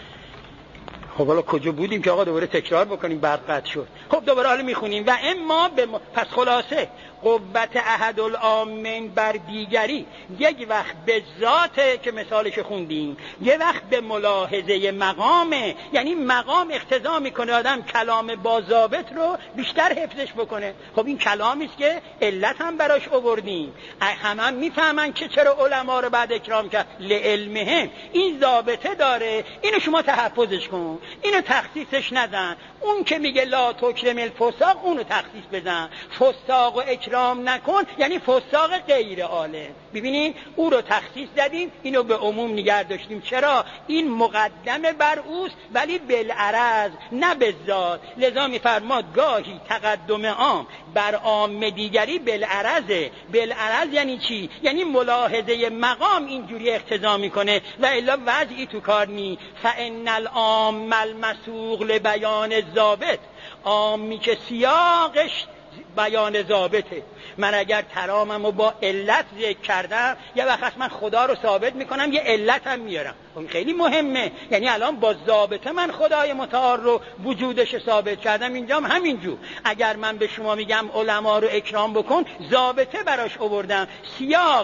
S2: خب حالا کجا بودیم که آقا دوباره تکرار بکنیم؟ برق قطع شد. خب دوباره حالا میخونیم و اما پس خلاصه قوت احد العامین بر دیگری یک وقت به ذاته که مثالش خوندیم، یک وقت به ملاحظه مقامه، یعنی مقام اقتضا میکنه آدم کلام با ضابط رو بیشتر حفظش بکنه. خب این کلامی است که علت هم براش آوردیم، همه میفهمن که چرا علما رو بعد اکرام کرد لعلمهم. این ضابطه داره، اینو شما تحفظش کن، اینو تخصیصش نزن. اون که میگه لا تکرم الفساق اونو تخصیص بزن، فساق و اکرام نکن یعنی فساق غیر عالم. ببینین او رو تخصیص دادیم، اینو به عموم نگه داشتیم. چرا؟ این مقدمه بر اوست ولی بالعرض نه به ذات. لذا میفرماد گاهی تقدم عام بر عام دیگری بالعرضه. بالعرض یعنی چی؟ یعنی ملاحظه مقام اینجوری اقتضا میکنه و الا وضعی تو کار نی. فان العام المسوق لبیان ضابط، عامی که سیاقش بیان ضابطه. من اگر تراممو با علت ذکر کردم یه وقت من خدا رو ثابت میکنم یه علت هم میارم، اون خیلی مهمه. یعنی الان با ضابطه من خدای متعال رو وجودش ثابت کردم. اینجام همینجور اگر من به شما میگم علما رو اکرام بکن ضابطه براش آوردم. سیاق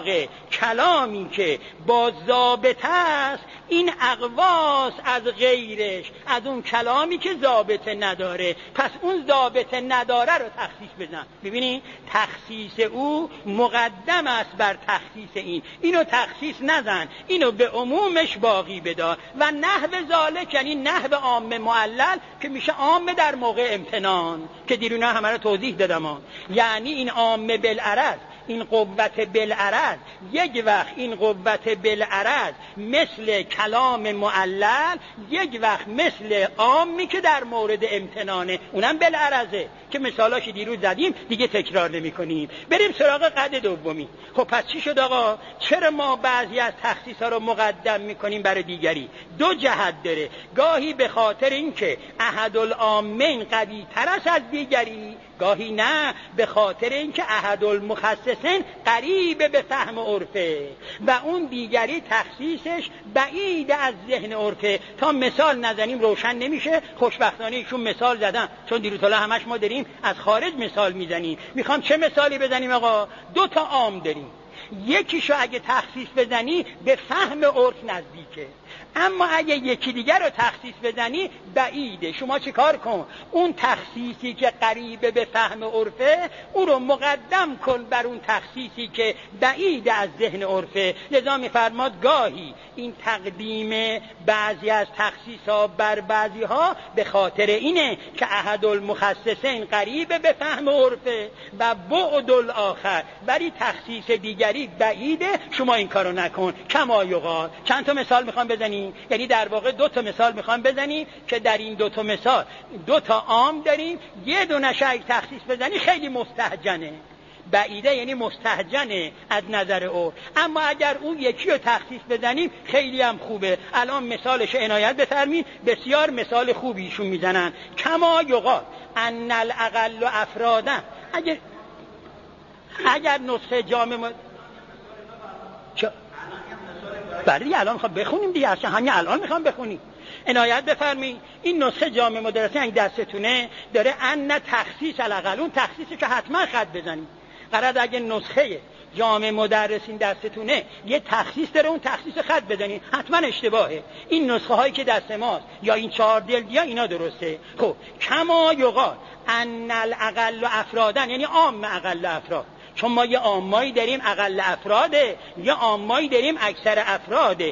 S2: کلامی که با ضابطه است این اقواس از غیرش، از اون کلامی که ضابطه نداره. پس اون ضابطه نداره رو تخصیص بزن. ببینید تخصیص او مقدم است بر تخصیص این. اینو تخصیص نزن، اینو به عمومش باقی بدار. و نحو ذالک یعنی نحو عام معلل که میشه عام در موقع امتنان که دیرونا همه رو توضیح دادم. یعنی این عام بالعرض، این قوت بالعرض، یک وقت این قوت بالعرض مثل کلام معلل، یک وقت مثل عامی که در مورد امتنانه، اونم بالعرضه که مثالاش دیروز زدیم دیگه تکرار نمی کنیم. بریم سراغ قد دومی. خب پس چی شد آقا؟ چرا ما بعضی از تخصیص ها رو مقدم میکنیم برای دیگری؟ دو جهت داره. گاهی به خاطر اینکه احد العامین قوی تر است از دیگری، گاهی نه به خاطر اینکه احد المخصصین قریب به فهم عرفه و اون دیگری تخصیصش بعید از ذهن عرفه. تا مثال نزنیم روشن نمیشه. خوشبختانه ایشون مثال زدن، چون دیروز همش ما داریم از خارج مثال میزنیم. میخوام چه مثالی بزنیم آقا؟ دو تا عام داریم. یکیشو اگه تخصیص بزنی به فهم عرف نزدیکه، اما اگه یکی دیگر رو تخصیص بزنی بعیده. شما چی کار کن؟ اون تخصیصی که قریب به فهم عرفه اون رو مقدم کن بر اون تخصیصی که بعید از ذهن عرفه. لذا می‌فرماد گاهی این تقدیم بعضی از تخصیص‌ها بر بعضی‌ها به خاطر اینه که احد المخصصین قریب به فهم عرفه و بعد الاخر ولی تخصیص دیگری بعیده. شما این کارو نکن. کما یقال. چند تا مثال میخوام بزنیم، یعنی در واقع 2 تا مثال میخوام بزنیم که در این 2 تا مثال 2 تا عام داریم، یه دونش اگه تخصیص بزنی خیلی مستهجنه. بعیده یعنی مستهجنه از نظر او، اما اگر اون یکی رو تخصیص بزنیم خیلی هم خوبه. الان مثالش عنایت بفرمایید، بسیار مثال خوبی ایشون میزنن. کما یقال ان الاقل افرادا. اگر نسخه جامع بله الان میخوام بخونیم دیگه، اصلا همین الان میخوام بخونیم. عنایت بفرمایید این نسخه جامع مدرسه اگه دستتونه داره ان تخصیص الاقل، اون تخصیصی که حتما خط بزنید. قرار اگه نسخه جامع مدرسین دستتونه یه تخصیص داره، اون تخصیص خط بزنید، حتما اشتباهه. این نسخه هایی که دست ماست یا این 4 جلد یا اینا درسته. خب کما یقال ان الاقل افرادن یعنی عام اقل افراد، چون ما یه عامایی داریم اقل افراده، یه عامایی داریم اکثر افراده.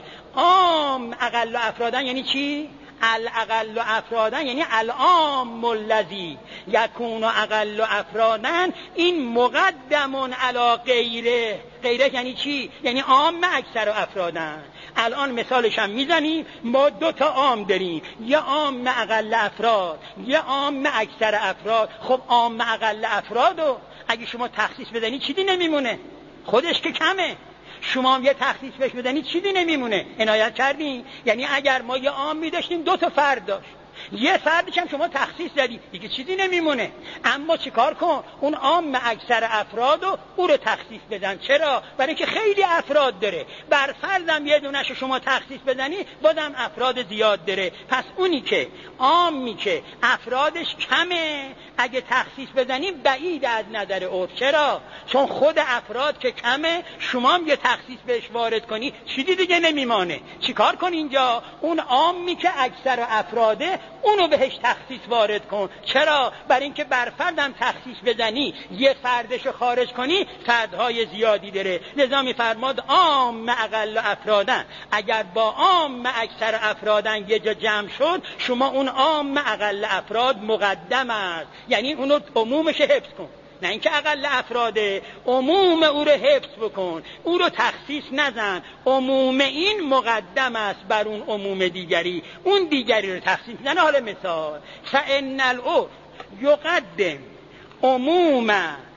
S2: عام اقل افرادن یعنی چی؟ الاقل افرادن یعنی العام الذی یکون اقل افرادن این مقدمون علی غیره. غیره یعنی چی؟ یعنی عام اکثر افرادن. الان مثالش هم میزنیم، ما 2 تا عام داریم، یه عام اقل افراد یه عام اکثر افراد. خب عام اقل افرادو اگه شما تخصیص بدنی چیزی نمیمونه، خودش که کمه. شما هم یه تخصیص بهش بدنی چیزی نمیمونه. عنایت کردین؟ یعنی اگر ما یه عام می‌داشتیم 2 تا فرد داشت، یه فردش هم شما تخصیص دادی دیگه چیزی نمیمونه. اما چیکار کن؟ اون عام اکثر افرادو او رو تخصیص بدن. چرا؟ برای اینکه خیلی افراد داره. بر فردم یه دونه‌شو شما تخصیص بدنی بازم افراد زیاد داره. پس اونی که عامی که افرادش کمه اگه تخصیص بدنی بعید از نظر عرف. چرا؟ چون خود افراد که کمه شما هم یه تخصیص بهش وارد کنی چیزی دیگه نمیمانه. چیکار کن اینجا؟ اون عامی که اکثر افراده اونو بهش تخصیص وارد کن. چرا؟ برای اینکه بر فردم تخصیص بزنی یه فردشو خارج کنی فردهای زیادی داره. لذا میفرماد عام اقل افرادن. اگر با عام اکثر افرادن یه جا جمع شد شما اون عام اقل افراد مقدم است، یعنی اونو عمومش حفظ کن، نه اینکه اقل افراده عموم او رو حفظ بکن، او رو تخصیص نزن. عموم این مقدم است بر اون عموم دیگری، اون دیگری رو تخصیص نزن. حالا مثال فان العرف یقدم عموم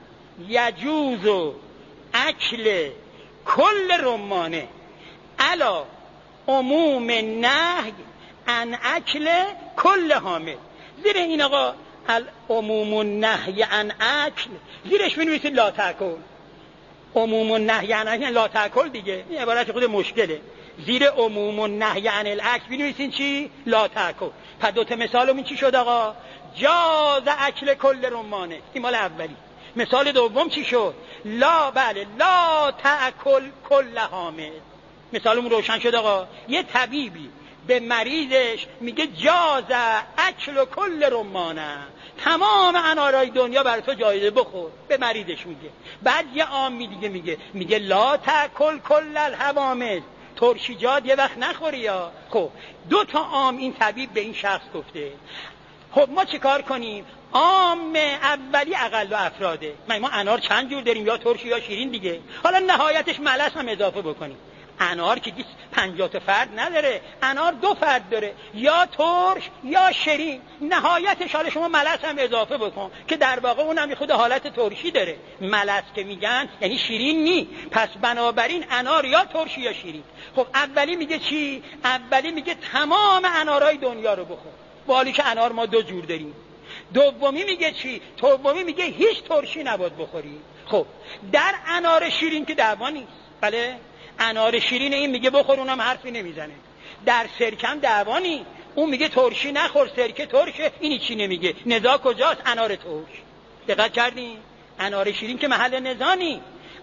S2: یجوز اکل کل رمانه علی عموم نهی عن اکل کل حامل. زیر این آقا عموم النهی عن اکل زیرش بنویسید لا تاکل. عموم النهی عن اکل لا تاکل دیگه، این عبارت خود مشکله. زیر عموم النهی عن الاکل بنویسید چی؟ لا تاکل. پس 2 تا مثالمون چی شد آقا؟ جاز اکل کل رمانه، این مال اولی. مثال دوم چی شد؟ لا بله لا تاکل کل حامل. مثالمون روشن شد آقا. یه طبیبی به مریضش میگه جاز اکل کل رمانه، تمام انارای دنیا برای تو جایزه بخور، به مریضش میگه. بعد یه عامی دیگه میگه لا تاکل کل الحوامل، ترشیجات یه وقت نخوری یا. خب 2 تا عام این طبیب به این شخص گفته. خب ما چه کار کنیم؟ عام اولی اقل و افراده. ما انار چند جور داریم، یا ترشی یا شیرین دیگه. حالا نهایتش ملس هم اضافه بکنیم. انار که 50 تا فرد نداره، انار 2 فرد داره، یا ترش یا شیرین. نهایتش حالا شما ملس هم اضافه بکن که در واقع اونم خود حالت ترشی داره. ملس که میگن یعنی شیرین نی، پس بنابراین انار یا ترشی یا شیرین. خب اولی میگه چی؟ اولی میگه تمام انارای دنیا رو بخور، بالی که انار ما 2 جور داریم. دومی میگه چی؟ دومی میگه هیچ ترشی نباید بخوری. خب در انار شیرین که دعوا نیست. بله انار شیرین این میگه بخور، اونم حرفی نمیزنه. در سرکه هم دعوا نیست، اون میگه ترشی نخور، سرکه ترشه، این چی نمیگه. نزاع کجاست؟ انار ترش. دقت کردین؟ انار شیرین که محل نزاع نیست.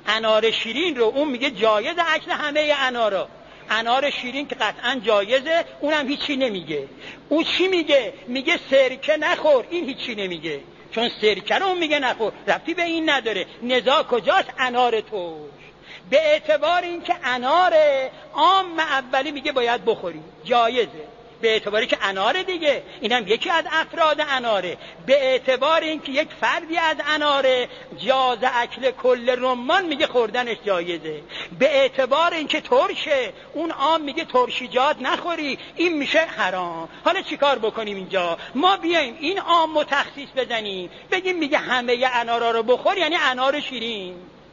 S2: انار شیرین رو اون میگه جایز اکل همه انارا. انار شیرین که قطعا جایزه اونم هیچی نمیگه. اون چی میگه؟ میگه سرکه نخور. این هیچی نمیگه چون سرکه رو اون میگه نخور، ربطی به این نداره. نزاع کجاست؟ انار ترش. به اعتبار این که انار عام اولی میگه باید بخوری، جایزه. به اعتباری که اناره دیگه، اینم یکی از افراد اناره. به اعتبار این که یک فردی از اناره، جاز اکل کل رمان میگه خوردنش جایزه. به اعتبار این که ترشه، اون عام میگه ترشیجات نخوری، این میشه حرام. حالا چیکار بکنیم اینجا؟ ما بیایم این عام رو تخصیص بزنیم، بگیم میگه همه انارا رو بخور، یعنی انار شیرین،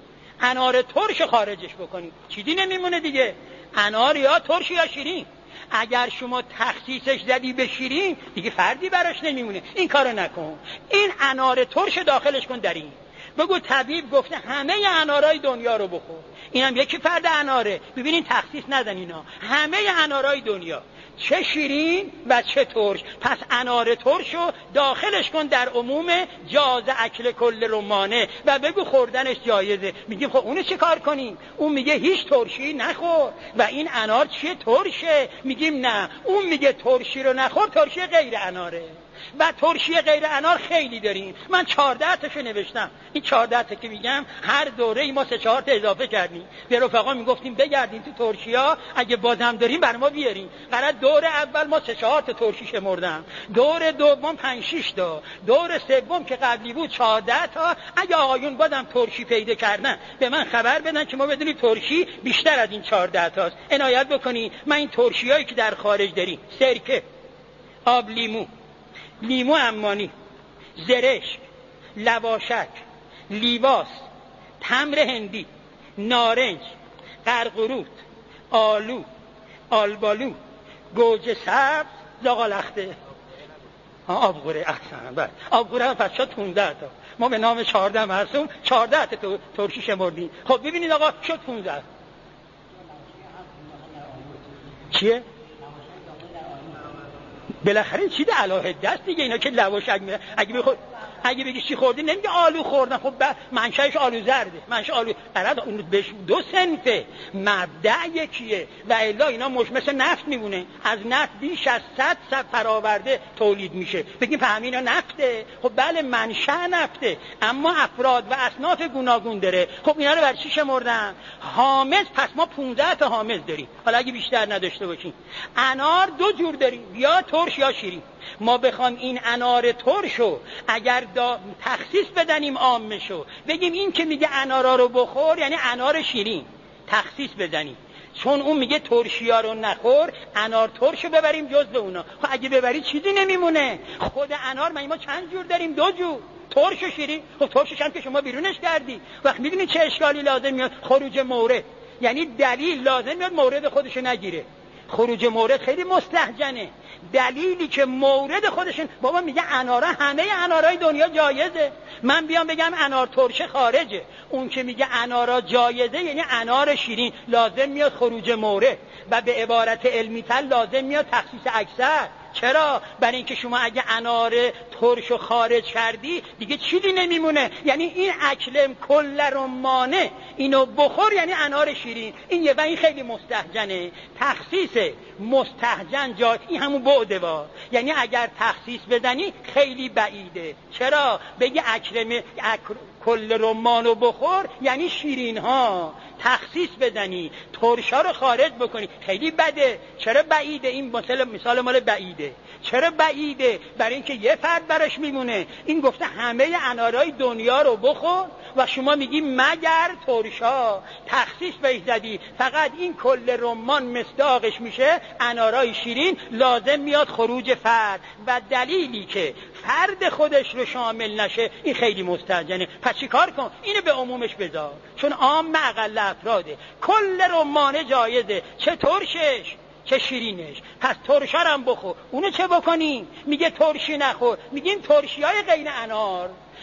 S2: انار ترش خارجش بکنیم، چیزی نمیمونه دیگه. انار یا ترش یا شیرین. اگر شما تخصیصش زدی به شیرین دیگه فردی براش نمیمونه. این کارو نکن. این انار ترش داخلش کن در این. بگو طبیب گفته همه انارای دنیا رو بخور. اینم یکی فرد اناره. ببینین تخصیص نزن اینا. همه انارای دنیا، چه شیرین و چه ترش. پس انار ترش رو داخلش کن در عموم جاز اکل کل رمانه و بگو خوردنش جایزه. میگیم خب اونو چه کار کنیم؟ اون میگه هیچ ترشی نخور و این انار چیه؟ ترشه. میگیم نه، اون میگه ترشی رو نخور، ترشی غیر اناره. و ترشی غیر انار خیلی داریم. من 14 تاشو نوشتم. این 14 تا که میگم هر دوره ای ما 3-4 تا اضافه کردیم. به رفقا میگفتیم بگردیم تو ترشی‌ها، اگه بازم داریم بر ما بیاریم. قرار دور اول ما 3-4 تا ترشی شمردم، دور دوم 5-6 تا، دور سوم که قبلی بود 14 تا. اگه آقایون بازم ترشی پیدا کردن به من خبر بدن که ما بدونیم ترشی بیشتر از این 14 تاست. عنایت بکنی. من این ترشیایی که در خارج داریم، سرکه، آب لیمو، لیمو عمانی، زرشک، لواشک، لیواس، تمر هندی، نارنج، قرقروت، آلو، آلبالو، گوجه سبز، زاغالخته، آبغوره. احسن. بله آبغوره هم پس شد 15 تا. ما به نام 14 معصوم 14 تا ترشی شمردیم. خب ببینید آقا شد 15. چیه؟ بالاخره چیز علاهده است دیگه. اینا که لواشک میره، اگه بگی چی خوردی نمیگه آلو خوردن. خب منشأش آلو زرده، منشأ آلو برات اون بهش 2 صنفه، مبدأ یکیه و الا اینا مثل نفت میمونه. از نفت بیش از 100 برآورده تولید میشه. بگیم فهمینا نفته. خب بله منشأ نفته، اما افراد و اصناف گوناگون داره. خب اینا رو برای چی شمردن؟ حامض. پس ما 15 تا حامض داریم. حالا اگه بیشتر نداشته باشیم، انار 2 جور داریم، یا ترش یا شیرین. ما بخوام این انار ترشو اگر تخصیص بدنیم عامشو، بگیم این که میگه انارا رو بخور یعنی انار شیرین، تخصیص بدنیم. چون اون میگه ترشیا رو نخور، انار ترشو ببریم جزء اونا. خب اگه ببری چیزی نمیمونه. خود انار ما چند جور داریم؟ 2 جور، ترش و شیرین. خب ترشش هم که شما بیرونش کردی. وقت میدونی چه اشکالی لازم میاد؟ خروج مورد. یعنی دلیل لازم میاد مورد خودشو نگیره. خروج مورد خیلی مستهجنه. دلیلی که مورد خودشون، بابا میگه انارا همه انارای دنیا جایزه، من بیام بگم انار ترشه خارجه. اون که میگه انارا جایزه یعنی انار شیرین، لازم میاد خروج مورد و به عبارت علمی تر لازم میاد تخصیص اکثر. چرا؟ برای اینکه شما اگه انار ترشو خارج کردی دیگه چیزی نمیمونه. یعنی این اکل کل رمانه، اینو بخور یعنی انار شیرین. و این خیلی مستهجنه. تخصیص مستهجن جای این همون بعده وا. یعنی اگر تخصیص بزنی خیلی بعیده. چرا؟ بگی کل رمانو بخور یعنی شیرین ها. تخصیص بزنی ترشا رو خارج بکنی خیلی بده. چرا بعیده؟ این مثال مال بعیده. چرا بعیده؟ برای اینکه یه فرد براش میمونه. این گفته همه انارای دنیا رو بخور و شما میگی مگر ترشا. تخصیص بهش زدی. فقط این کل رمان مصداقش میشه انارای شیرین، لازم میاد خروج فرد و دلیلی که فرد خودش رو شامل نشه این خیلی مستهجنه. پس چی کار کن؟ اینو به عمومش بذار، چون عام اقل افراده. کل رمانه جایزه، چه ترشش چه شیرینش. پس ترشا هم بخور. اونو چه بکنیم؟ میگه ترشی نخور. میگیم ترشی های غیر انار.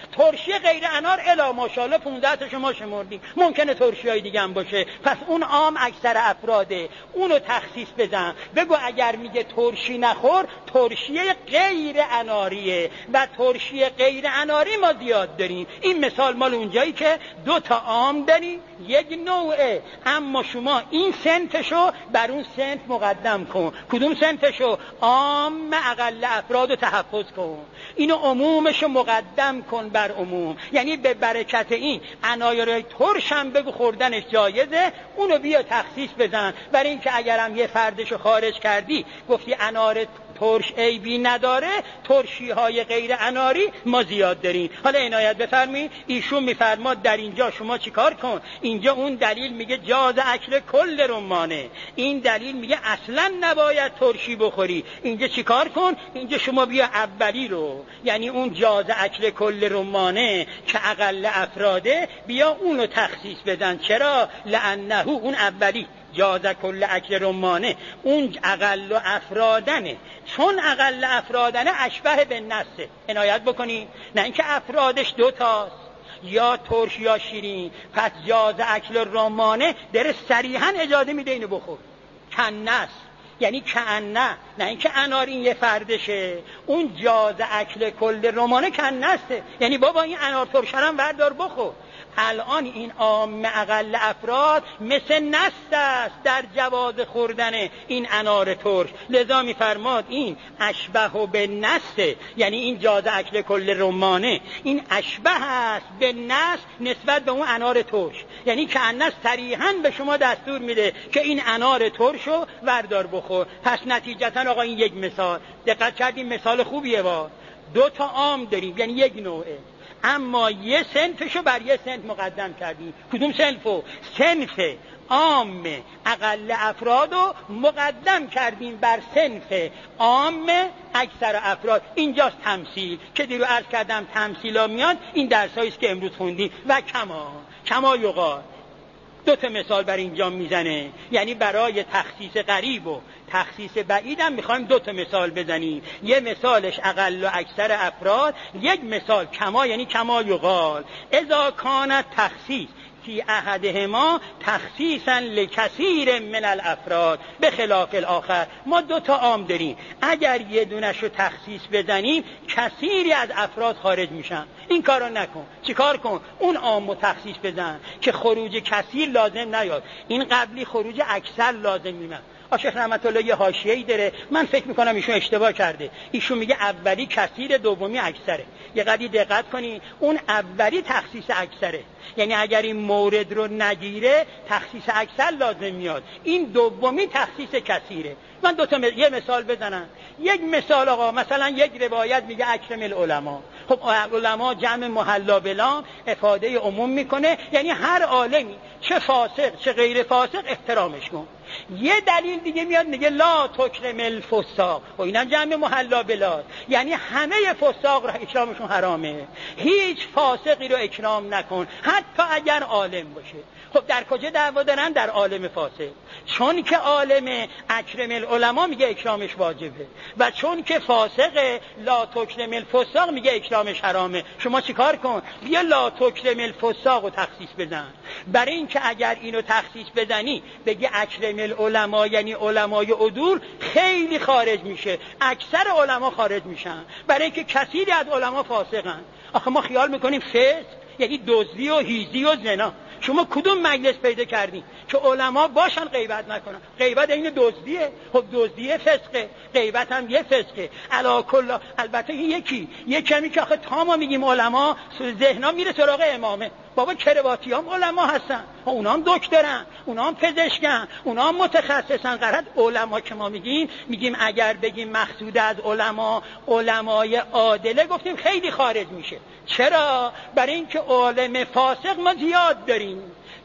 S2: ترشی غیر انار الا ماشاءالله 15 تا شما شمردیم، ممکنه ترشیای دیگه هم باشه. پس اون عام اکثر افراده، اونو تخصیص بزن. بگو اگر میگه ترشی نخور، ترشی غیر اناریه و ترشی غیر اناری ما زیاد داریم. این مثال مال اونجایی که 2 تا عام داریم، یک نوعه، اما شما این صنفشو بر اون صنف مقدم کن. کدوم صنفشو؟ عام اقل افراد رو تحفظ کن، اینو عمومشو مقدم کن بر عموم. یعنی به برکت این انارای ترش هم بگو خوردنش جایزه، اونو بیا تخصیص بزن. برای اینکه اگرم یه فردشو خارج کردی گفتی انار ترش عیبی نداره، ترشی های غیر اناری ما زیاد داریم. حالا عنایت بفرمایید، ایشون میفرماد در اینجا شما چیکار کن. اینجا اون دلیل میگه جاز اکل کل رمانه، این دلیل میگه اصلا نباید ترشی بخوری. اینجا چیکار کن؟ اینجا شما بیا اولی رو، یعنی اون جاز اکل کل رمانه که اقل افراده، بیا اونو تخصیص بدن. چرا؟ لانه اون اولی جاز کل اکل رمانه اون اقل افرادنه، چون اقل افرادنه اشبه به نسه. عنایت بکنی، نه اینکه افرادش 2 تاست، یا ترش یا شیرین. پس جاز اکل رمانه در صریحا اجازه میده اینو بخور. کنس یعنی کانه، نه اینکه انار این یه فردشه. اون جاز اکل کل رمانه کنسه، یعنی بابا این انار ترشرم بردار بخور. الان این عام اقل افراد مثل نست است در جواز خوردن این انار ترش. لذا میفرماد این اشبه به نسته، یعنی این جاز اکل کل رمانه این اشبه است به نست نسبت به اون انار ترش. یعنی که انس صریحاً به شما دستور میده که این انار ترشو وردار بخور. پس نتیجتا آقا این یک مثال، دقت کردیم مثال خوبیه. 2 تا عام داریم، یعنی یک نوعه، اما یه صنفشو بر یه صنف مقدم کردیم. کدوم صنفو؟ صنف عام اقل افرادو مقدم کردیم بر صنف عام اکثر افراد. اینجاست تمثیل که دیرو عرض کردم تمثیلا میاد. این درساییست که امروز خوندیم. و کما یقال 2 تا مثال بر اینجا میزنه، یعنی برای تخصیص قریب و تخصیص بعید هم میخوایم 2 تا مثال بزنیم. یه مثالش اقل و اکثر افراد، یک مثال کما، یعنی کما یقال اذا کانت تخصیص فی احدهما تخصیصا لکثیر من الافراد به خلاف الاخر. ما 2 تا عام داریم، اگر یه دونشو تخصیص بزنیم کثیری از افراد خارج میشن. این کارو نکن. چیکار کن؟ اون عامو تخصیص بزن که خروج کثیر لازم نیاد. این قبلی خروج اکثر لازم میاد. شیخ رحمت الله یه حاشیه‌ای داره، من فکر میکنم ایشون اشتباه کرده. ایشون میگه اولی کثیر، دومی اکثره. یه قدری دقت کنی، اون اولی تخصیص اکثره، یعنی اگر این مورد رو نگیره تخصیص اکثر لازم میاد. این دومی تخصیص کثیره. من 2 تا یه مثال بزنم. یک مثال آقا، مثلا یک روایت میگه اکرم العلماء. خب علما جمع محلا بلام افاده عموم میکنه، یعنی هر عالمی چه فاسق چه غیر فاسق احترامش کن. یه دلیل دیگه میاد میگه لا تکرم الفساق، و اینم جمع محلا بلا، یعنی همه فساق رو اکرامشون حرامه، هیچ فاسقی رو اکرام نکن حتی اگر عالم باشه. خب در کجا دعوا دارن؟ در عالم فاسق. چون که عالم اکرم العلماء میگه اکرامش واجبه، و چون که فاسق لا تکرم الفساق میگه اکرامش حرامه. شما چیکار کن؟ بیا لا تکرم الفساق رو تخصیص بزن. برای اینکه اگر اینو تخصیص بزنی بگی اکرم العلماء یعنی علمای عدول، خیلی خارج میشه، اکثر علما خارج میشن، برای اینکه کثیری از علما فاسقن. آخه ما خیال میکنیم فسق یعنی دزدی و هیزی و زنا. شما کدوم مجلس پیدا کردین که علما باشن غیبت نکنن؟ غیبت این دزدیه. خب دزدیه فسقه، غیبت هم یه فسقه. علا کل البته این یکی کمی که آخه تا ما میگیم علما ذهنا میره سراغ امامه. بابا کرواتی هم علما هستن، اونا هم دکترن، اونا هم پزشکن، اونا هم متخصصن. قرد علما که ما میگیم اگر بگیم مقصود از علمای عادله، گفتیم خیلی خارج میشه. چرا؟ برای اینکه عالم فاسق ما زیاد داریم.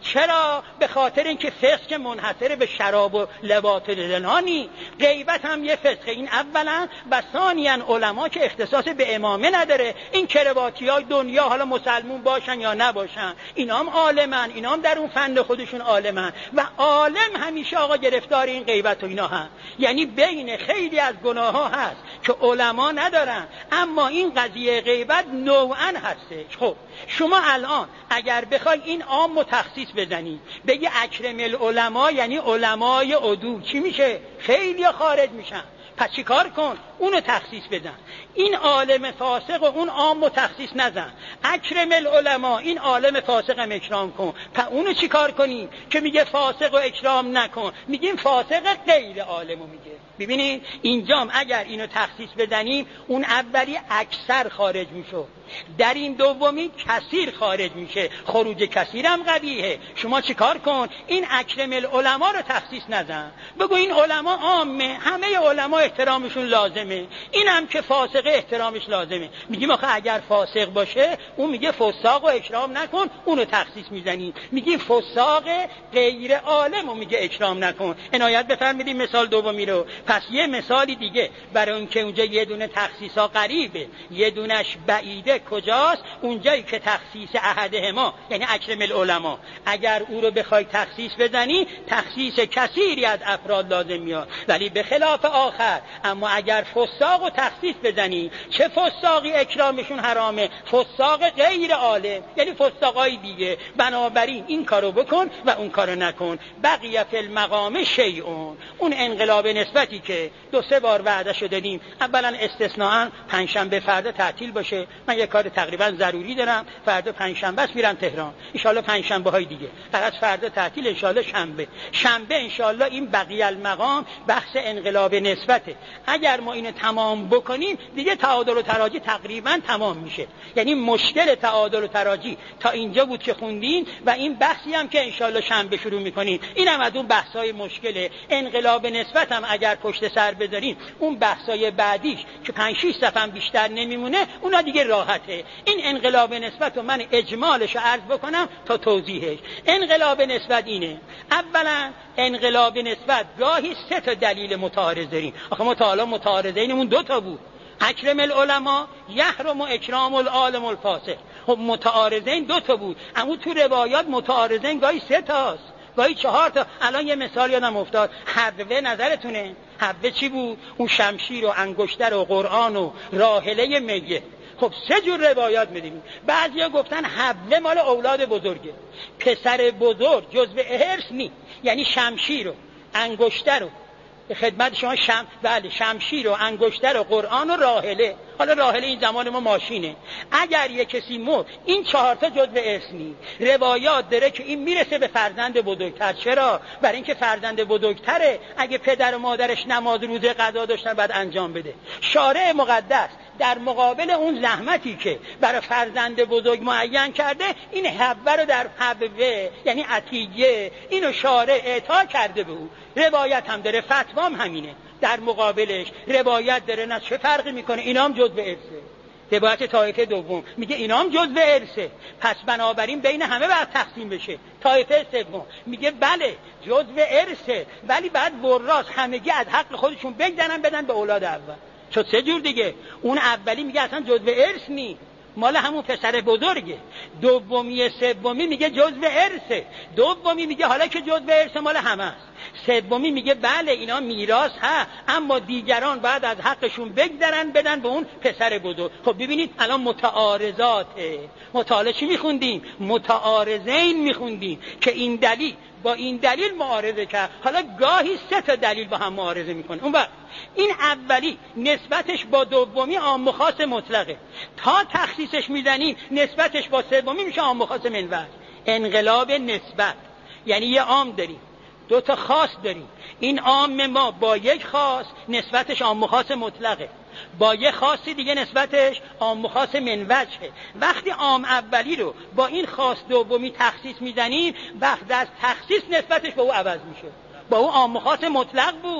S2: چرا؟ به خاطر اینکه فسق منحصر به شراب و لواط زنانی، غیبت هم یه فسق. این اولا. و ثانیاً علما که اختصاص به امامه نداره، این کرباتیای دنیا حالا مسلمون باشن یا نباشن، اینا هم عالمن، اینا هم در اون فن خودشون عالمن و عالم همیشه آقا گرفتار این غیبت و اینا هم. یعنی بین خیلی از گناه ها هست که علما ندارن، اما این قضیه غیبت نوعاً هستش. خب شما الان اگر بخوای این عام تخصیص بزنی بگی اکرم العلماء یعنی علمای عدول، چی میشه؟ خیلی خارج میشن. پس چی کار کن؟ اونو تخصیص بزن. این عالم فاسق و اون عام تخصیص نزن. اکرم العلماء، این عالم فاسق هم اکرام کن. پس اونو چی کار کنی که میگه فاسق و اکرام نکن؟ میگیم فاسق غیر عالمو میگه. ببینید اینجام اگر اینو تخصیص بزنیم اون اولی اکثر خارج میشه، در این دومی کثیر خارج میشه. خروج کثیر هم قبیحه. شما چی کار کن؟ این اکرم العلماء رو تخصیص نزن، بگو این علما عامه، همه علما احترامشون لازمه، این هم که فاسق احترامش لازمه. میگیم آخه اگر فاسق باشه اون میگه فساق و اکرام نکن، اونو تخصیص میزنیم. میگیم فساق غیر عالم و میگه اکرام نکن. عنایت بفرمایید مثال دومی رو. پس یه مثالی دیگه برای اون که اونجا یه دونه تخصیصا قریبه یه دونش بعیده، کجاست؟ اونجایی که تخصیص احدهما یعنی اکرم العلماء، اگر او رو بخوای تخصیص بزنی تخصیص کثیری از افراد لازم میاد، ولی به خلاف آخر. اما اگر فساق و تخصیص بزنی، چه فساقی اکرامشون حرامه؟ فساق غیر عالم، یعنی فساقای دیگه. بنابراین این کارو بکن و اون کارو نکن. بقیه فی المقام شیئون، اون انقلاب نسبتی که 2-3 بار وعده‌شو دادیم، اولا استثناء پنجشنبه فردا تعطیل باشه، من یه کار تقریبا ضروری دارم، فردا پنجشنبه است میرم تهران، ان شاءالله پنجشنبه های دیگه فقط فردا تعطیل، ان شاءالله شنبه ان شاءالله این بقیه المقام بحث انقلاب نسبته. اگر ما اینو تمام بکنیم دیگه تعادل و تراجی تقریبا تمام میشه. یعنی مشکل تعادل و تراجی تا اینجا بود که خوندین و این بحثی هم که ان شاءالله شنبه شروع میکنیم، اینم از اون بحثای مشکل انقلاب نسبت هم اگر پشت سر بذاریم اون بحثای بعدیش که 5-6 صفحه بیشتر نمیمونه اونا دیگه راحته. این انقلاب نسبت رو من اجمالش رو عرض بکنم تا توضیحش. انقلاب نسبت اینه، اولا انقلاب نسبت گاهی 3 تا دلیل متعارض داریم. آخه ما تا حالا متعارضینمون 2 تا بود، اکرم العلماء یحرم اکرام العالم الفاسق. خب متعارضین 2 تا بود، اما تو روایات متعارضین گاهی 3 تاست، گاهی 4 تا. الان یه مثال یادم افتاد، حبه نظرتونه حبه چی بود؟ اون شمشیر و انگشتر و قرآن و راحله میه. خب 3 جور روایات می‌دیم. بعضیا گفتن حبه مال اولاد بزرگه، پسر بزرگ جزء ارث نی، یعنی شمشیر و انگشتر رو به خدمت شما بله شمشیر و انگشتر و قرآن و راحله. حالا راحله این زمان ما ماشینه. اگر یک کسی مرد این 4 تا جزء ارث نی. روایات داره که این میرسه به فرزند بزرگتر. چرا؟ برای اینکه فرزند بزرگتره اگه پدر و مادرش نماز روزه قضا داشتن بعد انجام بده. شارع مقدس در مقابل اون زحمتی که برای فرزند بزرگ معین کرده، این حبه رو در حبه یعنی عطیه اینو شارع اعطا کرده به او. روایت هم داره، فتوام همینه. در مقابلش روایت داره، نه چه فرقی میکنه، اینا هم جزء ارثه. روایت طایفه دوم میگه اینا هم جزء ارثه، پس بنابراین بین همه باید تقسیم بشه. طایفه سوم میگه بله جزء ارثه، ولی بعد وراث همگی از حق خودشون بگذرن بدن به اولاد اول. چون 3 جور دیگه، اون اولی میگه اصلا جزء ارث نی، مال همون پسر بزرگه. دومی سومی میگه جزء ارثه. دومی میگه حالا که جزء ارث مال همه است. سومی میگه بله اینا میراث ها، اما دیگران بعد از حقشون بگذرن بدن به اون پسر بزرگ. خب ببینید الان متعارضاته. مطالعه چی میخوندیم؟ متعارضین میخوندیم که این دلیل با این دلیل معارضه کرد. حالا گاهی 3 تا دلیل با هم معارضه میکنه. اون وقت این اولی نسبتش با دومی عام و خاص مطلقه، تا تخصیصش میزنیم نسبتش با سومی میشه عام و خاص منوط. انقلاب نسبت یعنی یه عام داریم 2 تا خاص داریم. این عام ما با یک خاص نسبتش عام و خاص مطلقه، با یک خاصی دیگه نسبتش عام و خاص منوجه. وقتی عام اولی رو با این خاص دومی تخصیص میزنیم، وقت از تخصیص نسبتش با او عوض میشه. با او عام و خاص مطلق بود،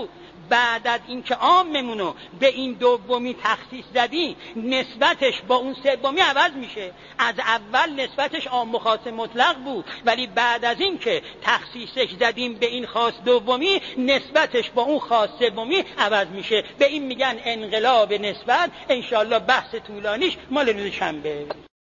S2: بعد از اینکه عاممونو به این دومی تخصیص زدی نسبتش با اون سومی عوض میشه. از اول نسبتش عام و خاص مطلق بود، ولی بعد از اینکه تخصیصش زدیم به این خاص دومی نسبتش با اون خاص سومی عوض میشه. به این میگن انقلاب نسبت. انشالله بحث طولانیش مال روز شنبه.